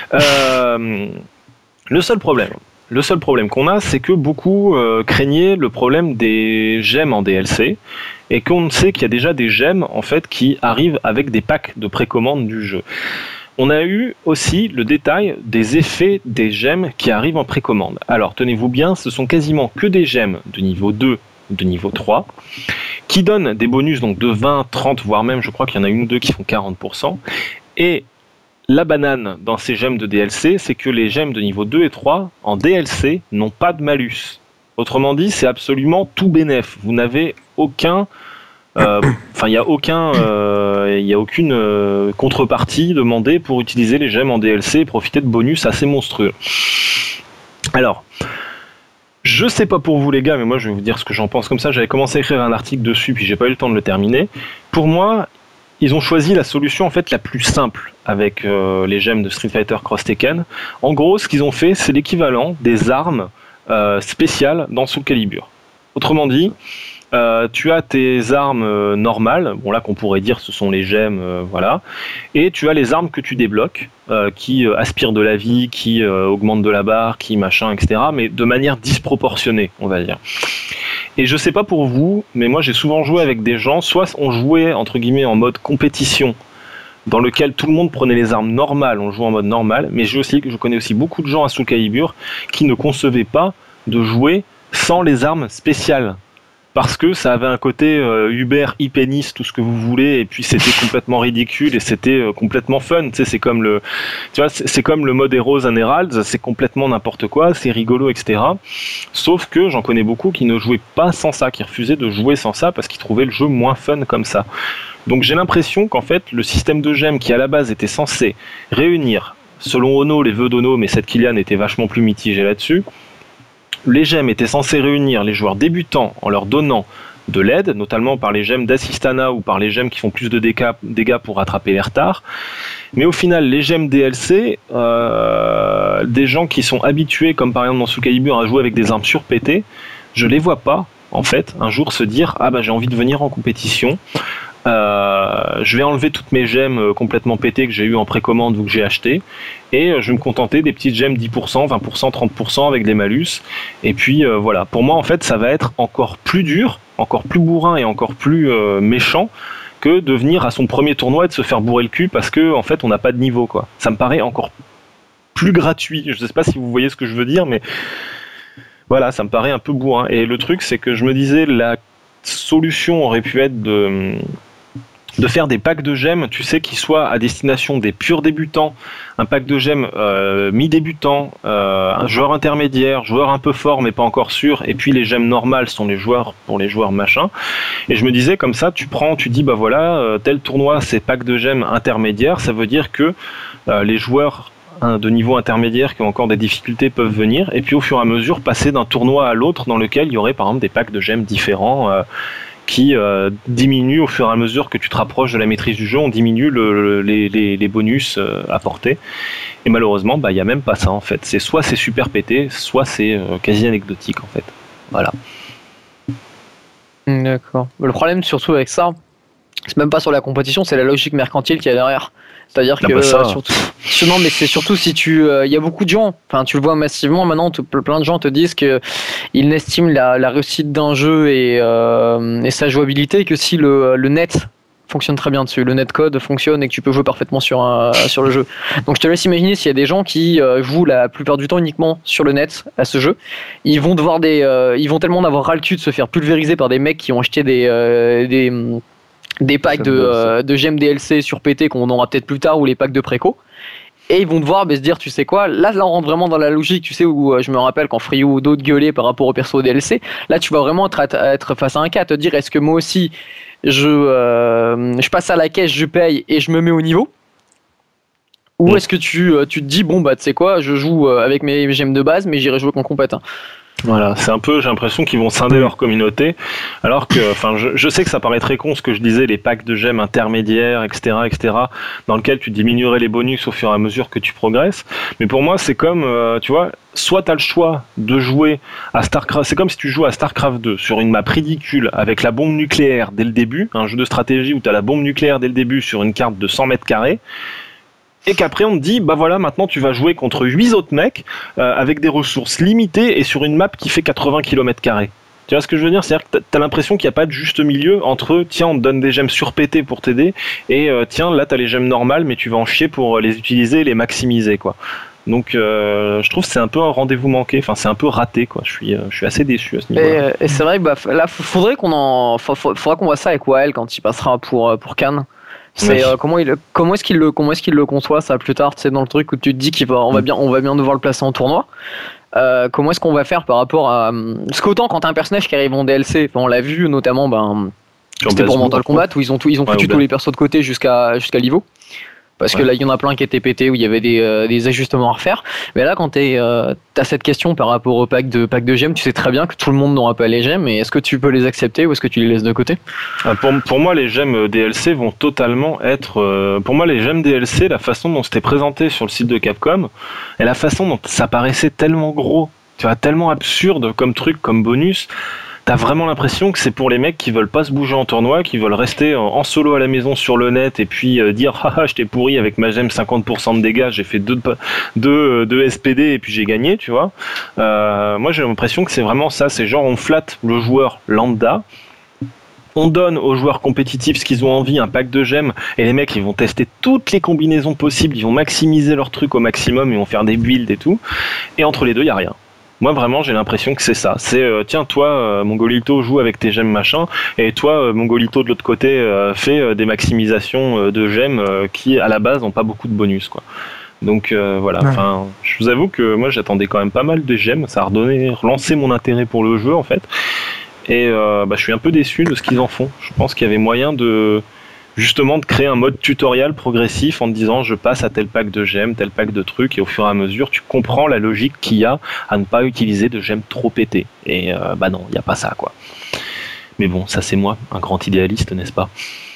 Euh, le seul problème, Le seul problème qu'on a, c'est que beaucoup euh, craignaient le problème des gemmes en D L C et qu'on sait qu'il y a déjà des gemmes en fait qui arrivent avec des packs de précommande du jeu. On a eu aussi le détail des effets des gemmes qui arrivent en précommande. Alors tenez-vous bien, ce sont quasiment que des gemmes de niveau deux, de niveau trois, qui donnent des bonus donc de vingt, trente, voire même je crois qu'il y en a une ou deux qui font quarante pour cent. Et la banane dans ces gemmes de D L C, c'est que les gemmes de niveau deux et trois, en D L C, n'ont pas de malus. Autrement dit, c'est absolument tout bénef. Vous n'avez aucun... Enfin, euh, il n'y a, aucun, euh, y a aucune euh, contrepartie demandée pour utiliser les gemmes en D L C et profiter de bonus assez monstrueux. Alors... Je sais pas pour vous les gars, mais moi je vais vous dire ce que j'en pense comme ça. J'avais commencé à écrire un article dessus, puis j'ai pas eu le temps de le terminer. Pour moi, ils ont choisi la solution en fait la plus simple avec euh, les gemmes de Street Fighter Cross Tekken. En gros, ce qu'ils ont fait, c'est l'équivalent des armes euh, spéciales dans Soul Calibur. Autrement dit, euh, tu as tes armes euh, normales, bon là qu'on pourrait dire ce sont les gemmes, euh, voilà, et tu as les armes que tu débloques, euh, qui euh, aspirent de la vie, qui euh, augmentent de la barre, qui machin, et cetera, mais de manière disproportionnée, on va dire. Et je sais pas pour vous, mais moi j'ai souvent joué avec des gens, soit on jouait entre guillemets en mode compétition, dans lequel tout le monde prenait les armes normales, on jouait en mode normal, mais je, aussi, je connais aussi beaucoup de gens à Soul Calibur qui ne concevaient pas de jouer sans les armes spéciales. Parce que ça avait un côté euh, Uber, e-pénis, tout ce que vous voulez, et puis c'était complètement ridicule et c'était euh, complètement fun. Tu sais, c'est comme le, tu vois, c'est, c'est comme le mode Heroes and Heralds, c'est complètement n'importe quoi, c'est rigolo, et cetera. Sauf que j'en connais beaucoup qui ne jouaient pas sans ça, qui refusaient de jouer sans ça parce qu'ils trouvaient le jeu moins fun comme ça. Donc j'ai l'impression qu'en fait, le système de gemmes qui à la base était censé réunir, selon Ono, les vœux d'Ono, mais Seth Killian était vachement plus mitigé là-dessus. Les gemmes étaient censées réunir les joueurs débutants en leur donnant de l'aide, notamment par les gemmes d'assistanat ou par les gemmes qui font plus de dégâts pour rattraper les retards. Mais au final, les gemmes D L C, euh, des gens qui sont habitués, comme par exemple dans Soul Calibur, à jouer avec des armes surpétées, je les vois pas, en fait, un jour se dire « Ah bah j'ai envie de venir en compétition, Euh, je vais enlever toutes mes gemmes complètement pétées que j'ai eu en précommande ou que j'ai acheté, et je vais me contenter des petites gemmes dix pour cent, vingt pour cent, trente pour cent avec des malus. Et puis euh, voilà, pour moi en fait ça va être encore plus dur, encore plus bourrin et encore plus euh, méchant que de venir à son premier tournoi et de se faire bourrer le cul parce que en fait on n'a pas de niveau, quoi. Ça me paraît encore plus gratuit. Je sais pas si vous voyez ce que je veux dire, mais voilà, ça me paraît un peu bourrin. Et le truc c'est que je me disais, la solution aurait pu être de de faire des packs de gemmes, tu sais, qui soient à destination des purs débutants, un pack de gemmes euh, mi-débutant, euh, un joueur intermédiaire, joueur un peu fort mais pas encore sûr, et puis les gemmes normales sont les joueurs pour les joueurs machin. Et je me disais, comme ça, tu prends, tu dis, bah voilà, euh, tel tournoi, c'est pack de gemmes intermédiaires, ça veut dire que euh, les joueurs de niveau intermédiaire qui ont encore des difficultés peuvent venir, et puis au fur et à mesure passer d'un tournoi à l'autre dans lequel il y aurait par exemple des packs de gemmes différents euh, qui euh, diminue au fur et à mesure que tu te rapproches de la maîtrise du jeu, on diminue le, le, les, les, les bonus euh, apportés. Et malheureusement, bah, il n'y a même pas ça en fait. C'est soit c'est super pété, soit c'est euh, quasi anecdotique en fait. Voilà. D'accord. Le problème surtout avec ça, c'est même pas sur la compétition, c'est la logique mercantile qu'il y a derrière. C'est-à-dire ah que bah ça... euh, surtout, non, mais c'est surtout si tu, il euh, y a beaucoup de gens, enfin tu le vois massivement maintenant, te, plein de gens te disent que ils n'estiment la, la réussite d'un jeu et, euh, et sa jouabilité que si le, le net fonctionne très bien dessus, le netcode fonctionne et que tu peux jouer parfaitement sur un, sur le jeu. Donc je te laisse imaginer s'il y a des gens qui euh, jouent la plupart du temps uniquement sur le net à ce jeu, ils vont devoir des, euh, ils vont tellement en avoir ras le cul de se faire pulvériser par des mecs qui ont acheté des, euh, des des packs de, euh, de gemmes D L C sur P T qu'on aura peut-être plus tard, ou les packs de préco, et ils vont devoir bah, se dire, tu sais quoi, là, là on rentre vraiment dans la logique, tu sais, où euh, je me rappelle quand Free ou d'autres gueulaient par rapport au perso D L C, là tu vas vraiment être, être face à un cas, te dire, est-ce que moi aussi je, euh, je passe à la caisse, je paye et je me mets au niveau, ou est-ce que tu, tu te dis, bon bah tu sais quoi, je joue avec mes gemmes de base mais j'irai jouer qu'en compète, hein. Voilà, c'est un peu, j'ai l'impression qu'ils vont scinder leur communauté, alors que, enfin, je, je sais que ça paraît très con ce que je disais, les packs de gemmes intermédiaires, et cetera, et cetera, dans lequel tu diminuerais les bonus au fur et à mesure que tu progresses. Mais pour moi, c'est comme, euh, tu vois, soit t'as le choix de jouer à StarCraft, c'est comme si tu jouais à StarCraft deux sur une map ridicule avec la bombe nucléaire dès le début, un jeu de stratégie où t'as la bombe nucléaire dès le début sur une carte de cent mètres carrés. Et qu'après on te dit, bah voilà, maintenant tu vas jouer contre huit autres mecs euh, avec des ressources limitées et sur une map qui fait quatre-vingts kilomètres carrés. Tu vois ce que je veux dire? C'est-à-dire que t'as l'impression qu'il n'y a pas de juste milieu entre tiens, on te donne des gemmes surpétées pour t'aider et euh, tiens, là t'as les gemmes normales mais tu vas en chier pour les utiliser et les maximiser, quoi. Donc euh, je trouve que c'est un peu un rendez-vous manqué, enfin c'est un peu raté, quoi. Je suis, euh, je suis assez déçu à ce niveau-là. Et, et c'est vrai que bah, là, faudrait qu'on en, faudra qu'on voit ça avec Wael quand il passera pour, pour Cannes. C'est oui. euh, comment il comment est-ce qu'il le comment est-ce qu'il le conçoit ça plus tard, tu sais, dans le truc où tu te dis qu'il va on va bien on va bien devoir le placer en tournoi. Euh, comment est-ce qu'on va faire par rapport à parce qu'autant quand t'as un personnage qui arrive en D L C, on l'a vu notamment ben c'était pour Mortal Kombat où ils ont tout, ils ont ouais, foutu tous les persos de côté jusqu'à jusqu'à l'Ivo. Parce ouais. que là, il y en a plein qui étaient pétés où il y avait des, euh, des ajustements à refaire. Mais là, quand t'es, euh, t'as cette question par rapport au pack de, pack de gemmes, tu sais très bien que tout le monde n'aura pas les gemmes. Et est-ce que tu peux les accepter ou est-ce que tu les laisses de côté? pour, pour moi, les gemmes D L C vont totalement être... Euh, pour moi, les gemmes D L C, la façon dont c'était présenté sur le site de Capcom, et la façon dont ça paraissait tellement gros, tu vois, tellement absurde comme truc, comme bonus... T'as vraiment l'impression que c'est pour les mecs qui veulent pas se bouger en tournoi, qui veulent rester en solo à la maison sur le net et puis euh, dire haha je t'ai pourri avec ma gemme cinquante pour cent de dégâts, j'ai fait deux, deux, deux S P D et puis j'ai gagné, tu vois. Euh, moi j'ai l'impression que c'est vraiment ça, c'est genre on flatte le joueur lambda, on donne aux joueurs compétitifs ce qu'ils ont envie, un pack de gemmes, et les mecs ils vont tester toutes les combinaisons possibles, ils vont maximiser leur truc au maximum, ils vont faire des builds et tout, et entre les deux il y a rien. Moi vraiment j'ai l'impression que c'est ça, c'est euh, tiens toi euh, Mongolito joue avec tes gemmes machin et toi euh, Mongolito de l'autre côté euh, fait euh, des maximisations euh, de gemmes euh, qui à la base ont pas beaucoup de bonus, quoi. Donc euh, voilà, enfin ouais. Je vous avoue que moi j'attendais quand même pas mal de gemmes, ça a redonné, relancé mon intérêt pour le jeu en fait, et euh, bah, je suis un peu déçu de ce qu'ils en font. Je pense qu'il y avait moyen de justement de créer un mode tutoriel progressif en te disant je passe à tel pack de gemmes, tel pack de trucs, et au fur et à mesure tu comprends la logique qu'il y a à ne pas utiliser de gemmes trop pétées. Et euh, bah non, il n'y a pas ça, quoi. Mais bon, ça c'est moi, un grand idéaliste, n'est-ce pas?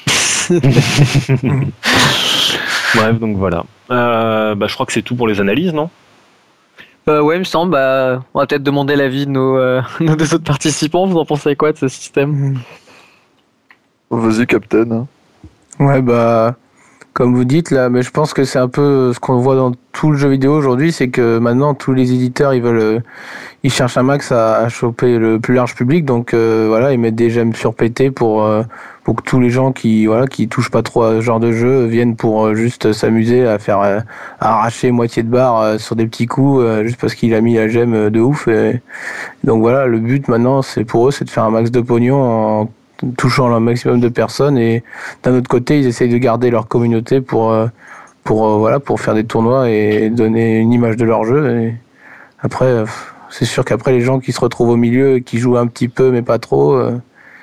Bref, donc voilà. Euh, bah, je crois que c'est tout pour les analyses, non? Euh, ouais, il me semble. Bah, on va peut-être demander l'avis de nos, euh, nos deux autres participants. Vous en pensez quoi de ce système? Vas-y, Captain. Ouais, bah, comme vous dites là, mais je pense que c'est un peu ce qu'on voit dans tout le jeu vidéo aujourd'hui, c'est que maintenant tous les éditeurs ils veulent, euh, ils cherchent un max à, à choper le plus large public, donc euh, voilà, ils mettent des gemmes sur pété pour euh, pour que tous les gens qui voilà qui touchent pas trop à ce genre de jeu viennent pour euh, juste s'amuser à faire euh, à arracher moitié de barre euh, sur des petits coups euh, juste parce qu'il a mis la gemme euh, de ouf. Et, donc voilà, le but maintenant c'est pour eux c'est de faire un max de pognon en touchant le maximum de personnes, et d'un autre côté ils essayent de garder leur communauté pour euh, pour euh, voilà pour faire des tournois et donner une image de leur jeu. Et après euh, c'est sûr qu'après les gens qui se retrouvent au milieu et qui jouent un petit peu mais pas trop, euh,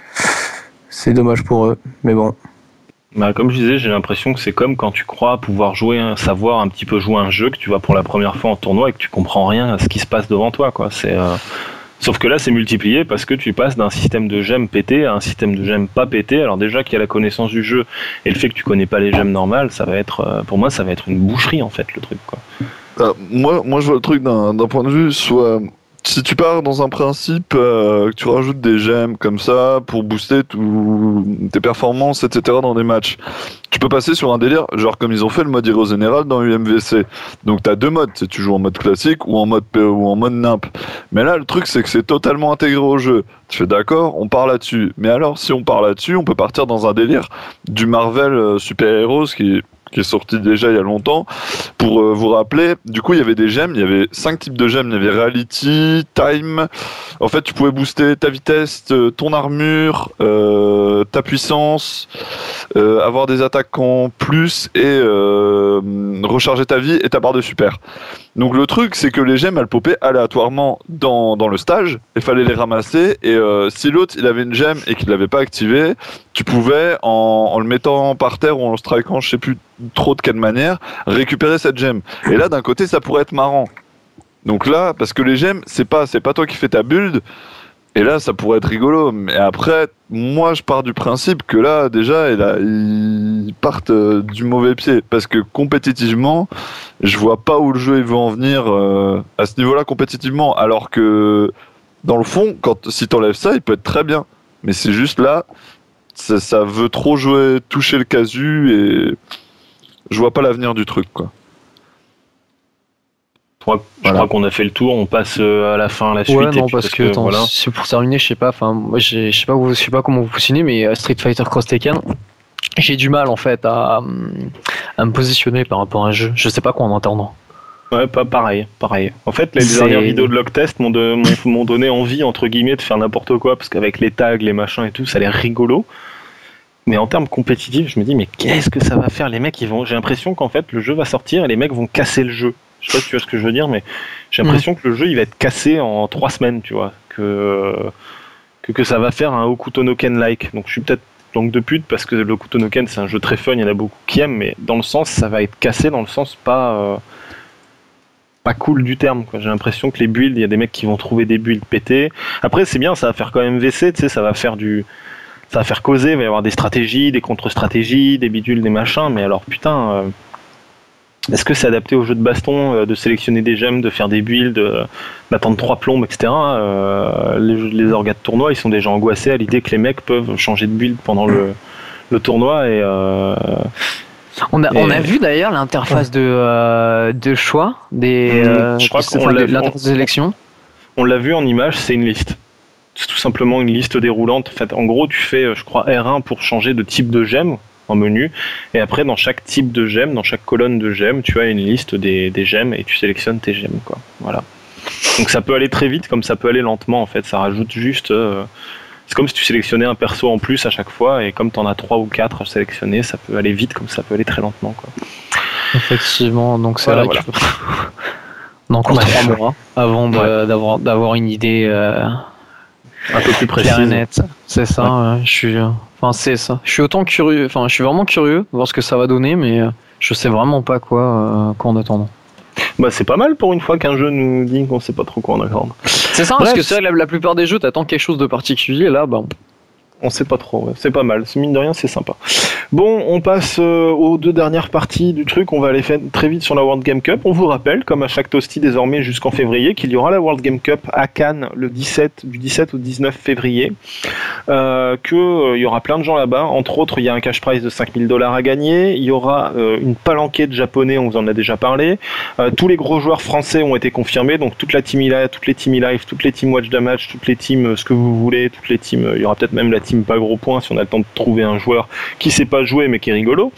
c'est dommage pour eux, mais bon. Bah, comme je disais, j'ai l'impression que c'est comme quand tu crois pouvoir jouer, savoir un petit peu jouer un jeu, que tu vas pour la première fois en tournoi et que tu comprends rien à ce qui se passe devant toi, quoi. C'est euh... Sauf que là, c'est multiplié parce que tu passes d'un système de gemmes pété à un système de gemmes pas pété. Alors déjà qu'il y a la connaissance du jeu et le fait que tu connais pas les gemmes normales, ça va être, pour moi, ça va être une boucherie en fait, le truc, quoi. Euh, moi, moi, je vois le truc d'un d'un point de vue, soit si tu pars dans un principe euh, que tu rajoutes des gemmes comme ça pour booster tout, tes performances, et cetera dans des matchs, tu peux passer sur un délire, genre comme ils ont fait le mode Hero Général dans U M V C. Donc t'as deux modes, si tu joues en mode classique ou en mode P O ou en mode nimp. Mais là, le truc, c'est que c'est totalement intégré au jeu. Tu fais d'accord, on part là-dessus. Mais alors, si on part là-dessus, on peut partir dans un délire du Marvel euh, Super Heroes qui qui est sorti déjà il y a longtemps. Pour euh, vous rappeler, du coup, il y avait des gemmes, il y avait cinq types de gemmes. Il y avait Reality, Time. En fait, tu pouvais booster ta vitesse, ton armure, euh, ta puissance, euh, avoir des attaques en plus et euh, recharger ta vie et ta barre de super. Donc le truc, c'est que les gemmes, elles popaient aléatoirement dans, dans le stage, il fallait les ramasser, et euh, si l'autre, il avait une gemme et qu'il l'avait pas activée, tu pouvais, en, en le mettant par terre ou en le strikant, je sais plus trop de quelle manière, récupérer cette gemme. Et là, d'un côté, ça pourrait être marrant. Donc là, parce que les gemmes, c'est pas, c'est pas toi qui fais ta build, et là, ça pourrait être rigolo. Mais après, moi, je pars du principe que là, déjà, il a, ils partent euh, du mauvais pied. Parce que compétitivement, je vois pas où le jeu il veut en venir euh, à ce niveau-là compétitivement. Alors que, dans le fond, quand, si t'enlèves ça, il peut être très bien. Mais c'est juste là, ça, ça veut trop jouer, toucher le casu, et je vois pas l'avenir du truc, quoi. Je crois, voilà. crois qu'on a fait le tour, on passe à la fin, à la suite. Ouais, non, et puis parce, parce que, que attends, voilà. C'est pour terminer, je sais pas, enfin, moi, je sais pas, je sais pas comment vous signez, mais Street Fighter Cross Tekken, j'ai du mal en fait à, à me positionner par rapport à un jeu. Je sais pas quoi en entendant. Ouais, pas pareil, pareil. En fait, les c'est... dernières vidéos de Loctest m'ont, de, m'ont, m'ont donné envie entre guillemets de faire n'importe quoi, parce qu'avec les tags, les machins et tout, ça a l'air rigolo. Mais en termes compétitifs, je me dis mais qu'est-ce que ça va faire, les mecs, ils vont. J'ai l'impression qu'en fait le jeu va sortir et les mecs vont casser le jeu. Je sais pas si tu vois ce que je veux dire, mais j'ai l'impression mmh. que le jeu il va être cassé en trois semaines, tu vois, que que, que ça va faire un Hokuto no Ken like. Donc je suis peut-être langue de pute parce que le Hokuto no Ken c'est un jeu très fun, il y en a beaucoup qui aiment, mais dans le sens ça va être cassé dans le sens pas euh, pas cool du terme, quoi. J'ai l'impression que les builds, il y a des mecs qui vont trouver des builds pétés. Après c'est bien, ça va faire quand même V C, tu sais, ça va faire du ça va faire causer, il va y avoir des stratégies, des contre-stratégies, des bidules, des machins, mais alors putain. Euh, Est-ce que c'est adapté au jeu de baston, euh, de sélectionner des gemmes, de faire des builds, euh, d'attendre trois plombes, et cetera. Euh, les, les orgas de tournoi, ils sont déjà angoissés à l'idée que les mecs peuvent changer de build pendant le, le tournoi. Et, euh, on, a, et... on a vu d'ailleurs l'interface de, euh, de choix, des, euh, je crois qu'on enfin, l'a, l'interface de sélection. On l'a vu en image, c'est une liste. C'est tout simplement une liste déroulante. En fait, en gros, tu fais, je crois, R un pour changer de type de gemme en menu, et après dans chaque type de gemme, dans chaque colonne de gemmes, tu as une liste des, des gemmes et tu sélectionnes tes gemmes, quoi. Voilà. Donc ça peut aller très vite comme ça peut aller lentement en fait, ça rajoute juste euh, c'est comme si tu sélectionnais un perso en plus à chaque fois, et comme tu en as trois ou quatre à sélectionner, ça peut aller vite comme ça peut aller très lentement, quoi. Effectivement, donc c'est voilà, vrai voilà. que donc on a trois mois avant de, ouais. d'avoir, d'avoir une idée euh, un peu plus précise. Claire et nette. C'est ça, ouais. euh, je suis Enfin, c'est ça. Je suis autant curieux, enfin, je suis vraiment curieux de voir ce que ça va donner, mais je sais vraiment pas quoi, euh, quoi en attendant. Bah, c'est pas mal pour une fois qu'un jeu nous dit qu'on sait pas trop quoi en attendre. C'est ça, Bref. Parce que c'est vrai, la, la plupart des jeux, t'attends quelque chose de particulier, là, bah, On sait pas trop, ouais. C'est pas mal, mine de rien c'est sympa. Bon, on passe euh, aux deux dernières parties du truc, on va aller faire très vite sur la World Game Cup. On vous rappelle, comme à chaque toasty désormais jusqu'en février, qu'il y aura la World Game Cup à Cannes le dix-sept, du dix-sept au dix-neuf février, euh, qu'il euh, y aura plein de gens là-bas, entre autres il y a un cash prize de cinq mille dollars à gagner, il y aura euh, une palanquée de japonais, on vous en a déjà parlé, euh, tous les gros joueurs français ont été confirmés, donc toute la team Live, toutes les teams Live, toutes les teams Watch Damage, toutes les teams euh, ce que vous voulez, toutes les teams, euh, il y aura peut-être même la team pas gros point si on a le temps de trouver un joueur qui sait pas jouer mais qui est rigolo.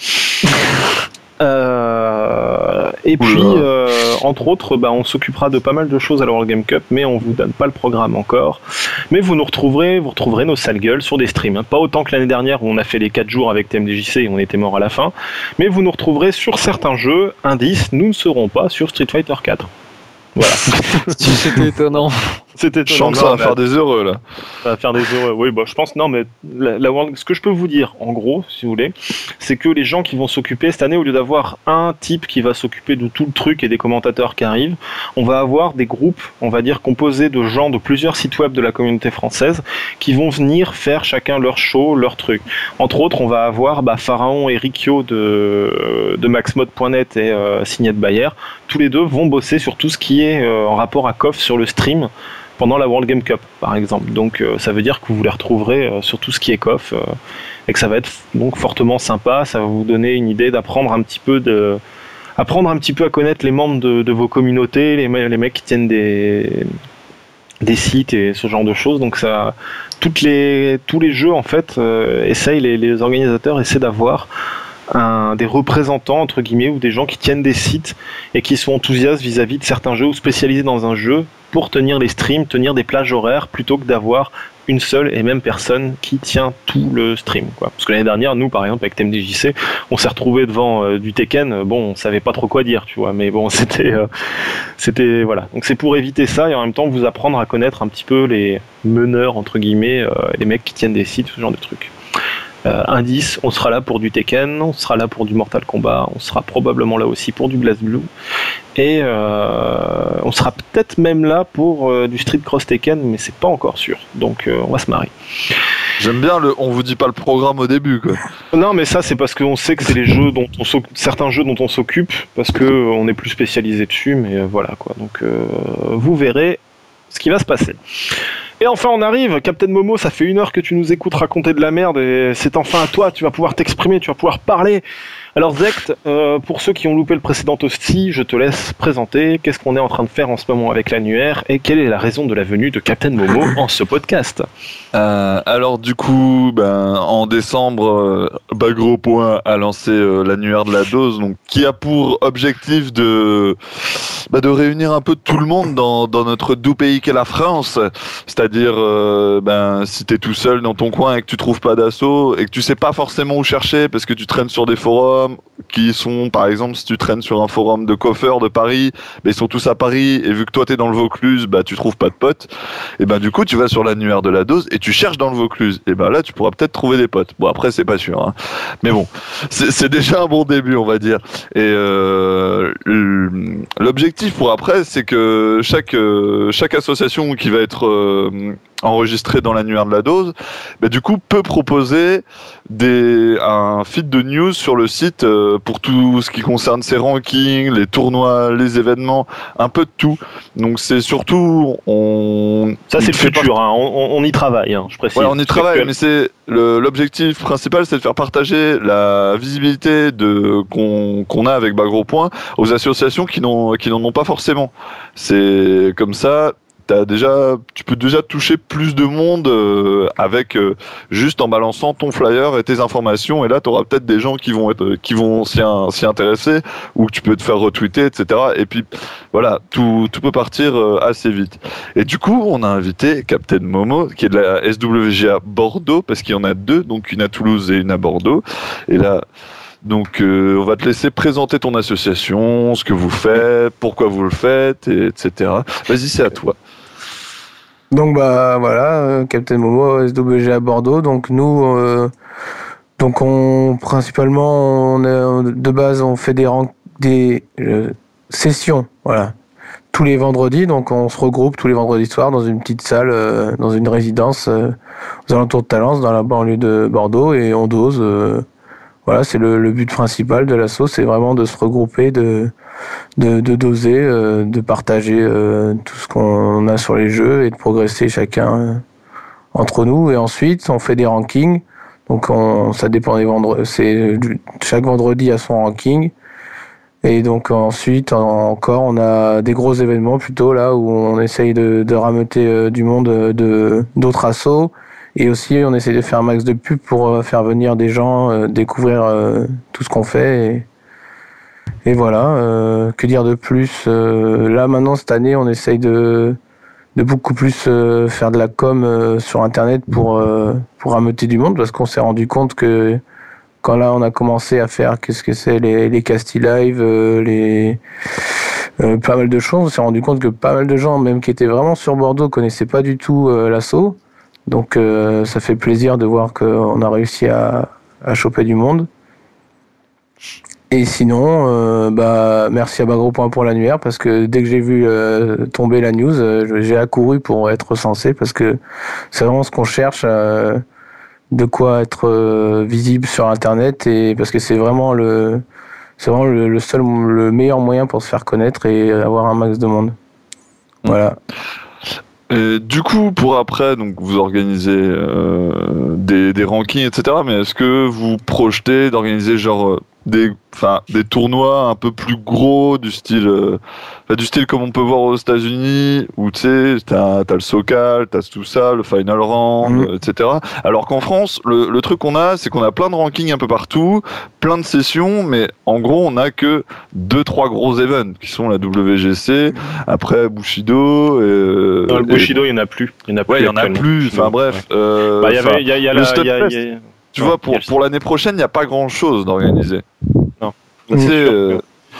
euh, et puis euh, entre autres bah, on s'occupera de pas mal de choses à la World Game Cup, mais on vous donne pas le programme encore, mais vous nous retrouverez vous retrouverez nos sales gueules sur des streams, hein. Pas autant que l'année dernière où on a fait les quatre jours avec T M D J C et on était mort à la fin, mais vous nous retrouverez sur certains jeux. Indice, nous ne serons pas sur Street Fighter quatre. Voilà. C'était étonnant. C'était Je sens que ça va faire des heureux là. Ça va faire des heureux. Oui, bah, je pense, non, mais la, la World... ce que je peux vous dire, en gros, si vous voulez, c'est que les gens qui vont s'occuper cette année, au lieu d'avoir un type qui va s'occuper de tout le truc et des commentateurs qui arrivent, on va avoir des groupes, on va dire, composés de gens de plusieurs sites web de la communauté française qui vont venir faire chacun leur show, leur truc. Entre autres, on va avoir bah, Pharaon et Rikyo de, de maxmod point net et euh, Signet Bayer. Tous les deux vont bosser sur tout ce qui est euh, en rapport à C O F sur le stream pendant la World Game Cup, par exemple. Donc euh, ça veut dire que vous les retrouverez euh, sur tout ce qui est C O F euh, et que ça va être donc fortement sympa. Ça va vous donner une idée d'apprendre un petit peu de apprendre un petit peu à connaître les membres de, de vos communautés, les, les mecs qui tiennent des des sites et ce genre de choses. Donc ça, toutes les tous les jeux en fait euh, essayent les, les organisateurs essaient d'avoir Un, des représentants entre guillemets ou des gens qui tiennent des sites et qui sont enthousiastes vis-à-vis de certains jeux ou spécialisés dans un jeu pour tenir les streams, tenir des plages horaires plutôt que d'avoir une seule et même personne qui tient tout le stream, quoi. Parce que l'année dernière, nous par exemple avec T M D J C, on s'est retrouvé devant euh, du Tekken, bon on savait pas trop quoi dire, tu vois, mais bon c'était euh, c'était voilà. Donc c'est pour éviter ça et en même temps vous apprendre à connaître un petit peu les meneurs entre guillemets, euh, les mecs qui tiennent des sites, ce genre de trucs. Euh, indice, on sera là pour du Tekken, on sera là pour du Mortal Kombat, on sera probablement là aussi pour du BlazBlue, et euh, on sera peut-être même là pour euh, du Street Cross Tekken, mais c'est pas encore sûr, donc euh, on va se marrer. J'aime bien le on vous dit pas le programme au début quoi. Non mais ça c'est parce qu'on sait que c'est les jeux dont on certains jeux dont on s'occupe, parce que euh, on est plus spécialisé dessus, mais euh, voilà quoi, donc euh, vous verrez ce qui va se passer. Et enfin on arrive, Captain Momo, ça fait une heure que tu nous écoutes raconter de la merde et c'est enfin à toi, tu vas pouvoir t'exprimer, tu vas pouvoir parler. Alors Zect, euh, pour ceux qui ont loupé le précédent hostie, je te laisse présenter qu'est-ce qu'on est en train de faire en ce moment avec l'annuaire et quelle est la raison de la venue de Captain Momo en ce podcast. Euh, alors du coup, ben, en décembre, euh, Bagro Point a lancé euh, l'annuaire de la dose, donc qui a pour objectif de bah, de réunir un peu tout le monde dans, dans notre doux pays qu'est la France. C'est-à-dire, euh, ben, si t'es tout seul dans ton coin et que tu trouves pas d'assaut et que tu sais pas forcément où chercher parce que tu traînes sur des forums qui sont, par exemple, si tu traînes sur un forum de coiffeurs de Paris, ben, ils sont tous à Paris et vu que toi t'es dans le Vaucluse, bah tu trouves pas de potes. Et ben du coup tu vas sur l'annuaire de la dose et tu cherches dans le Vaucluse. Et ben là tu pourras peut-être trouver des potes. Bon après c'est pas sûr, hein. Mais bon c'est, c'est déjà un bon début on va dire. Et euh, l'objectif pour après c'est que chaque euh, chaque association qui va être euh, enregistrée dans l'annuaire de la dose, bah, du coup peut proposer des, un feed de news sur le site euh, pour tout ce qui concerne ses rankings, les tournois, les événements, un peu de tout. Donc c'est surtout on ça c'est le futur, hein. on, on y travaille, hein, je précise. Ouais, on y travaille, que... mais c'est le, l'objectif principal, c'est de faire partager la visibilité de qu'on qu'on a avec Bagro Point aux associations qui n'ont qui n'en ont pas forcément. C'est comme ça. T'as déjà, tu peux déjà toucher plus de monde euh, avec euh, juste en balançant ton flyer et tes informations, et là tu auras peut-être des gens qui vont être, qui vont s'y, s'y intéresser ou que tu peux te faire retweeter, et cetera. Et puis voilà, tout, tout peut partir euh, assez vite. Et du coup, on a invité Captain Momo, qui est de la S W G A Bordeaux, parce qu'il y en a deux, donc une à Toulouse et une à Bordeaux. Et là. Donc, euh, on va te laisser présenter ton association, ce que vous faites, pourquoi vous le faites, et, etc. Vas-y, c'est à toi. Donc, bah voilà, euh, Captain Momo, S W G à Bordeaux. Donc, nous, euh, donc on principalement, on est, de base, on fait des, ran- des euh, sessions, voilà, tous tous les vendredis, donc on se regroupe tous les vendredis soirs dans une petite salle, euh, dans une résidence euh, aux alentours de Talence, dans la banlieue de Bordeaux, et on dose. Euh, voilà, c'est le, le but principal de l'asso, c'est vraiment de se regrouper, de, de, de doser, euh, de partager euh, tout ce qu'on a sur les jeux et de progresser chacun euh, entre nous. Et ensuite, on fait des rankings. Donc on, ça dépend des vendredis. C'est chaque vendredi a son ranking. Et donc ensuite encore on a des gros événements plutôt là où on essaye de, de rameuter euh, du monde de d'autres assos, et aussi on essaye de faire un max de pub pour euh, faire venir des gens euh, découvrir euh, tout ce qu'on fait, et, et voilà. Euh, que dire de plus, euh, là maintenant cette année on essaye de de beaucoup plus euh, faire de la com euh, sur internet pour euh, pour rameuter du monde, parce qu'on s'est rendu compte que quand là on a commencé à faire qu'est-ce que c'est les les Casti Live, euh, les euh, pas mal de choses, on s'est rendu compte que pas mal de gens même qui étaient vraiment sur Bordeaux connaissaient pas du tout euh, l'asso. Donc euh, ça fait plaisir de voir qu'on a réussi à à choper du monde. Et sinon, euh, bah merci à Bagro.point pour l'annuaire, parce que dès que j'ai vu euh, tomber la news, euh, j'ai accouru pour être recensé, parce que c'est vraiment ce qu'on cherche. Euh, de quoi être euh, visible sur internet, et parce que c'est vraiment le c'est vraiment le, le seul le meilleur moyen pour se faire connaître et avoir un max de monde. Voilà. Et du coup, pour après, donc vous organisez euh, des, des rankings, et cetera. Mais est-ce que vous projetez d'organiser genre des, enfin, des tournois un peu plus gros, du style, euh, enfin, du style comme on peut voir aux États-Unis, où tu sais, t'as, t'as le SoCal, t'as tout ça, le Final Round, mmh. et cetera. Alors qu'en France, le, le truc qu'on a, c'est qu'on a plein de rankings un peu partout, plein de sessions, mais en gros, on a que deux, trois gros events qui sont la W G C, après Bushido. Euh, non, le Bushido, il y en a plus. Il y en a plus. Ouais, il y en a plus. Enfin bref. Ouais. Euh, bah, il y avait, il y a, il y a le la, Stunfest. il y a, il y a... Tu non, vois, pour, pour l'année prochaine, il n'y a pas grand-chose d'organiser. Non. C'est sûr, euh...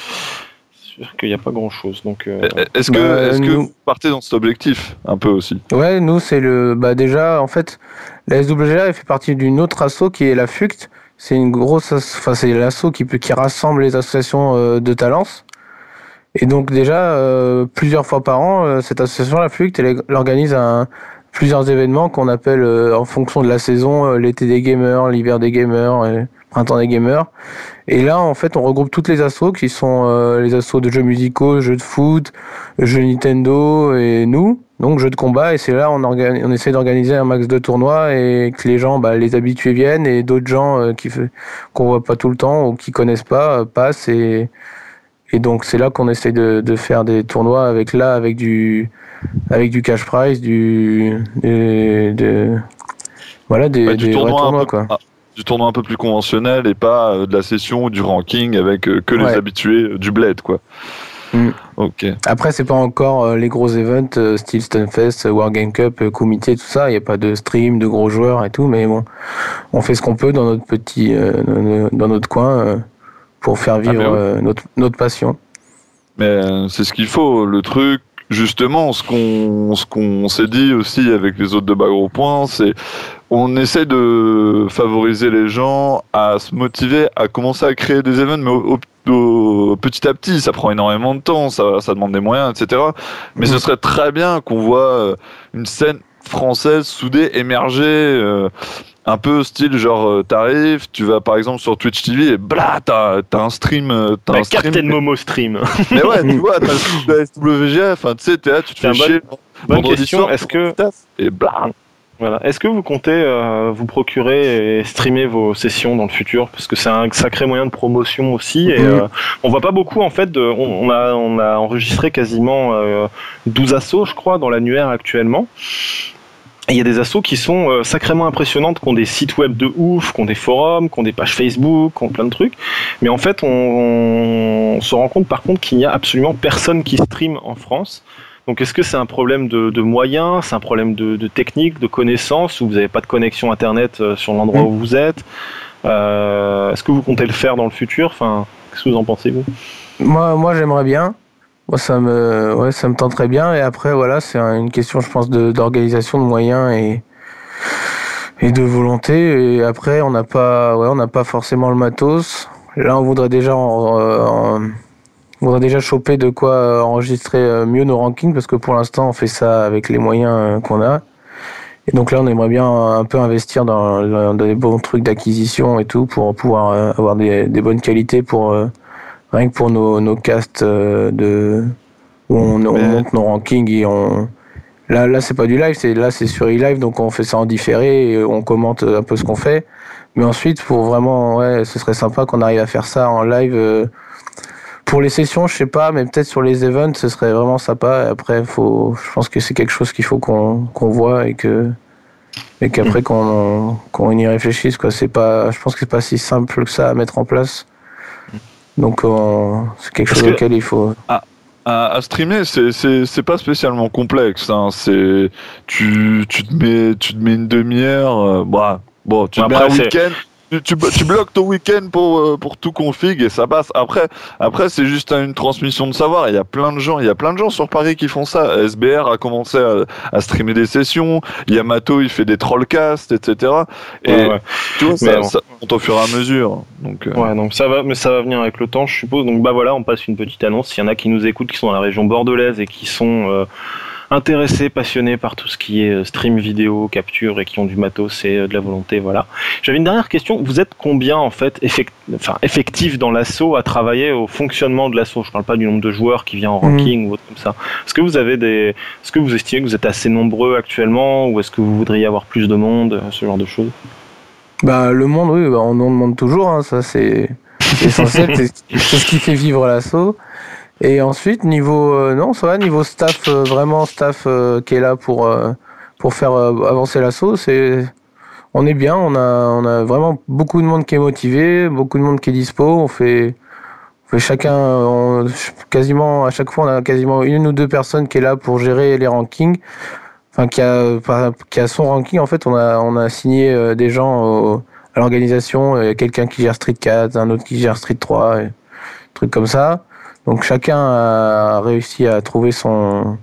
sûr qu'il n'y a pas grand-chose. Donc, euh... Est-ce que, bah, est-ce nous... que vous partez dans cet objectif un peu aussi? Ouais, nous, c'est le... Bah, déjà, en fait, la S W G A elle fait partie d'une autre asso qui est la F U C T. C'est une grosse... Enfin, c'est l'asso qui, peut... qui rassemble les associations euh, de Talence. Et donc, déjà, euh, plusieurs fois par an, euh, cette association, la F U C T, elle, elle organise un... plusieurs événements qu'on appelle euh, en fonction de la saison, euh, l'été des gamers, l'hiver des gamers, et printemps des gamers. Et là, en fait, on regroupe toutes les assos qui sont euh, les assos de jeux musicaux, jeux de foot, jeux Nintendo et nous, donc jeux de combat. Et c'est là on organi- on essaie d'organiser un max de tournois et que les gens, bah, les habitués viennent, et d'autres gens euh, qui f- qu'on voit pas tout le temps ou qui connaissent pas euh, passent. Et et donc c'est là qu'on essaie de, de faire des tournois avec là avec du avec du cash prize, du de, de voilà des, bah, du des tournoi vrais tournois, peu, quoi. Ah, du tournoi un peu plus conventionnel, et pas euh, de la session ou du ranking avec euh, que ouais. les habitués euh, du bled, quoi. Mm. Ok. Après, c'est pas encore euh, les gros events euh, style Stunfest, Wargame Cup, euh, Comité, tout ça. Il y a pas de stream, de gros joueurs et tout, mais bon, on fait ce qu'on peut dans notre petit euh, dans notre coin euh, pour faire vivre ah, oui. euh, notre notre passion. Mais euh, c'est ce qu'il faut. Le truc, justement, ce qu'on ce qu'on s'est dit aussi avec les autres de Bagro.point, c'est on essaie de favoriser les gens à se motiver à commencer à créer des événements, mais au, au, au, petit à petit. Ça prend énormément de temps, ça, ça demande des moyens, et cetera. Mais mmh. ce serait très bien qu'on voit une scène française soudée émerger, euh, un peu style genre euh, t'arrives, tu vas par exemple sur Twitch T V et blah, t'as, t'as un stream, t'as bah, un stream. Captain Momo stream. Mais ouais, tu vois, t'as le stream de la S W G A, enfin tu sais, t'es là, tu te fais chier. Bonne question, soir, est-ce que et blah. Voilà. Est-ce que vous comptez euh, vous procurer et streamer vos sessions dans le futur, parce que c'est un sacré moyen de promotion aussi, et euh, on voit pas beaucoup en fait. De, on, on a on a enregistré quasiment euh, douze assos, je crois, dans l'annuaire actuellement. Et il y a des assos qui sont euh, sacrément impressionnantes, qui ont des sites web de ouf, qui ont des forums, qui ont des pages Facebook, qui ont plein de trucs. Mais en fait, on, on se rend compte par contre qu'il n'y a absolument personne qui stream en France. Donc est-ce que c'est un problème de, de moyens, c'est un problème de, de technique, de connaissances, ou vous n'avez pas de connexion internet sur l'endroit mmh. où vous êtes euh, Est-ce que vous comptez le faire dans le futur? Enfin, qu'est-ce que vous en pensez, vous? Moi, moi j'aimerais bien. Moi, ça me, ouais, ça me tenterait bien. Et après, voilà, c'est une question, je pense, de, d'organisation, de moyens et, et de volonté. Et après, on n'a pas, ouais, on n'a pas forcément le matos. Là, on voudrait déjà en, en, on voudrait déjà choper de quoi enregistrer mieux nos rankings, parce que pour l'instant, on fait ça avec les moyens qu'on a. Et donc là, on aimerait bien un peu investir dans, dans des bons trucs d'acquisition et tout, pour pouvoir avoir des, des bonnes qualités pour rien que pour nos, nos casts de où on, on monte nos rankings et on là là c'est pas du live, c'est là c'est sur eLive, donc on fait ça en différé et on commente un peu ce qu'on fait. Mais ensuite, pour vraiment, ouais, ce serait sympa qu'on arrive à faire ça en live. Euh, pour les sessions, je sais pas, mais peut-être sur les events, ce serait vraiment sympa. Et après, faut, je pense que c'est quelque chose qu'il faut qu'on qu'on voit et que et qu'après mmh. qu'on qu'on y réfléchisse, quoi. C'est pas, je pense que c'est pas si simple que ça à mettre en place. Donc, on, c'est quelque Parce chose auquel il faut. Ah. À, à streamer, c'est, c'est, c'est pas spécialement complexe. Hein. C'est, tu, tu, te mets, tu te mets une demi-heure. Euh, bah, bon, tu te Après, mets un week-end. Tu, tu, tu bloques ton week-end pour, pour tout config et ça passe. Après, après c'est juste une transmission de savoir. Il y a plein de gens, il y a plein de gens sur Paris qui font ça. S B R a commencé à, à streamer des sessions. Yamato, il fait des trollcasts, et cetera. Et ouais, ouais. tu vois, ça, ça monte au fur et à mesure. Donc, euh... ouais, donc ça va, mais ça va venir avec le temps, je suppose. Donc bah voilà, on passe une petite annonce. Il y en a qui nous écoutent, qui sont dans la région bordelaise et qui sont euh, intéressés, passionnés par tout ce qui est stream vidéo, capture et qui ont du matos et de la volonté, voilà. J'avais une dernière question. Vous êtes combien en fait effect... enfin, effectif dans l'assaut à travailler au fonctionnement de l'assaut? Je parle pas du nombre de joueurs qui vient en ranking mmh. ou autre comme ça. Est-ce que vous avez des, est-ce que vous estimez que vous êtes assez nombreux actuellement ou est-ce que vous voudriez avoir plus de monde, ce genre de choses? Bah le monde, oui, bah, on en demande toujours. Hein, ça c'est, c'est essentiel. c'est, c'est ce qui fait vivre l'assaut. Et ensuite, niveau euh, non, ça va, niveau staff, euh, vraiment staff euh, qui est là pour euh, pour faire euh, avancer l'assaut, c'est on est bien, on a on a vraiment beaucoup de monde qui est motivé, beaucoup de monde qui est dispo, on fait on fait chacun on, quasiment à chaque fois on a quasiment une ou deux personnes qui est là pour gérer les rankings. Enfin qui a qui a son ranking en fait, on a on a signé euh, des gens au, à l'organisation, euh, quelqu'un qui gère Street quatre, un autre qui gère Street trois, et, trucs comme ça. Donc chacun a réussi à trouver son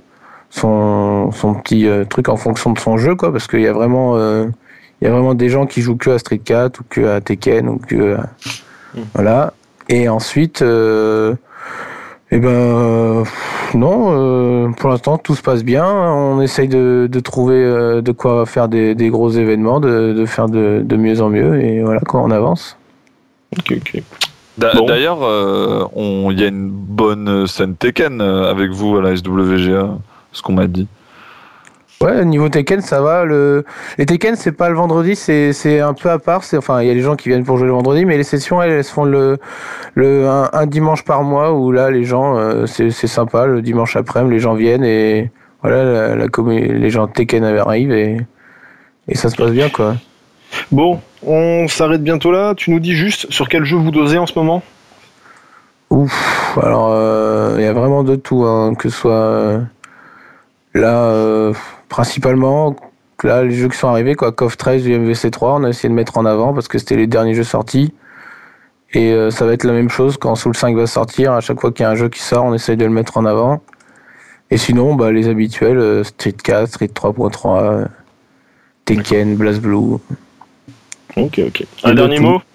son son petit euh, truc en fonction de son jeu, quoi, parce qu'il y a vraiment euh, il y a vraiment des gens qui jouent que à Street quatre ou que à Tekken ou que à... mmh. voilà. Et ensuite euh, et ben euh, non euh, pour l'instant tout se passe bien, on essaye de de trouver euh, de quoi faire des des gros événements, de de faire de de mieux en mieux et voilà quoi, on avance. OK OK. D'a- bon. D'ailleurs, il euh, y a une bonne scène Tekken avec vous à la S W G A, ce qu'on m'a dit. Ouais, niveau Tekken, ça va. Le... Les Tekken, c'est pas le vendredi, c'est, c'est un peu à part. C'est... Enfin, il y a les gens qui viennent pour jouer le vendredi, mais les sessions, elles, elles se font le, le... Un, un dimanche par mois où là, les gens, euh, c'est, c'est sympa. Le dimanche après-midi, les gens viennent et voilà, la, la commu... les gens Tekken arrivent et... et ça se passe bien, quoi. Bon, on s'arrête bientôt là. Tu nous dis juste sur quel jeu vous dosez en ce moment? Ouf, alors il euh, y a vraiment de tout, hein, que ce soit euh, là, euh, principalement, là, les jeux qui sont arrivés, quoi, C O F treize du M V C trois, on a essayé de mettre en avant parce que c'était les derniers jeux sortis. Et euh, ça va être la même chose quand Soul cinq va sortir. À chaque fois qu'il y a un jeu qui sort, on essaye de le mettre en avant. Et sinon, bah, les habituels, euh, Street quatre, Street trois point trois, euh, Tekken, BlazBlue. Ok, ok. Un dernier tout. mot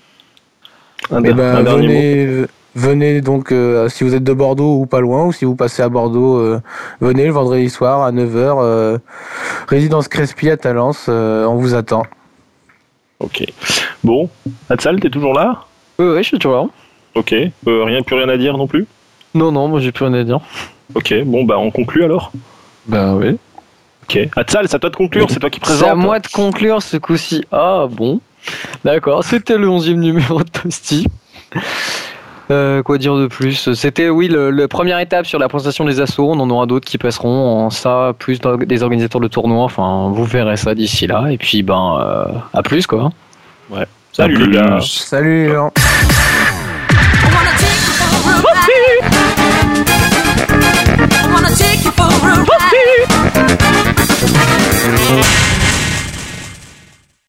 un, eh ben, un dernier venez, mot venez donc, euh, si vous êtes de Bordeaux ou pas loin, ou si vous passez à Bordeaux, euh, venez le vendredi soir à neuf heures, euh, résidence Crespi à Talence, euh, on vous attend. Ok. Bon, Hatsal, t'es toujours là? Oui, oui, je suis toujours là. Ok. Euh, rien, plus rien à dire non plus? Non, non, moi j'ai plus rien à dire. Ok, bon, bah on conclut alors? Bah oui. Ok. Hatsal, c'est à toi de conclure, oui. C'est toi qui présente. C'est à moi de conclure ce coup-ci. Ah bon. D'accord, c'était le onzième numéro de Toasty. Euh, quoi dire de plus? C'était, oui, le, le première étape sur la présentation des assos. On en aura d'autres qui passeront en ça, plus des organisateurs de tournois. Enfin, vous verrez ça d'ici là. Et puis, ben, euh, à plus, quoi. Ouais. Salut les gars. Salut les gens.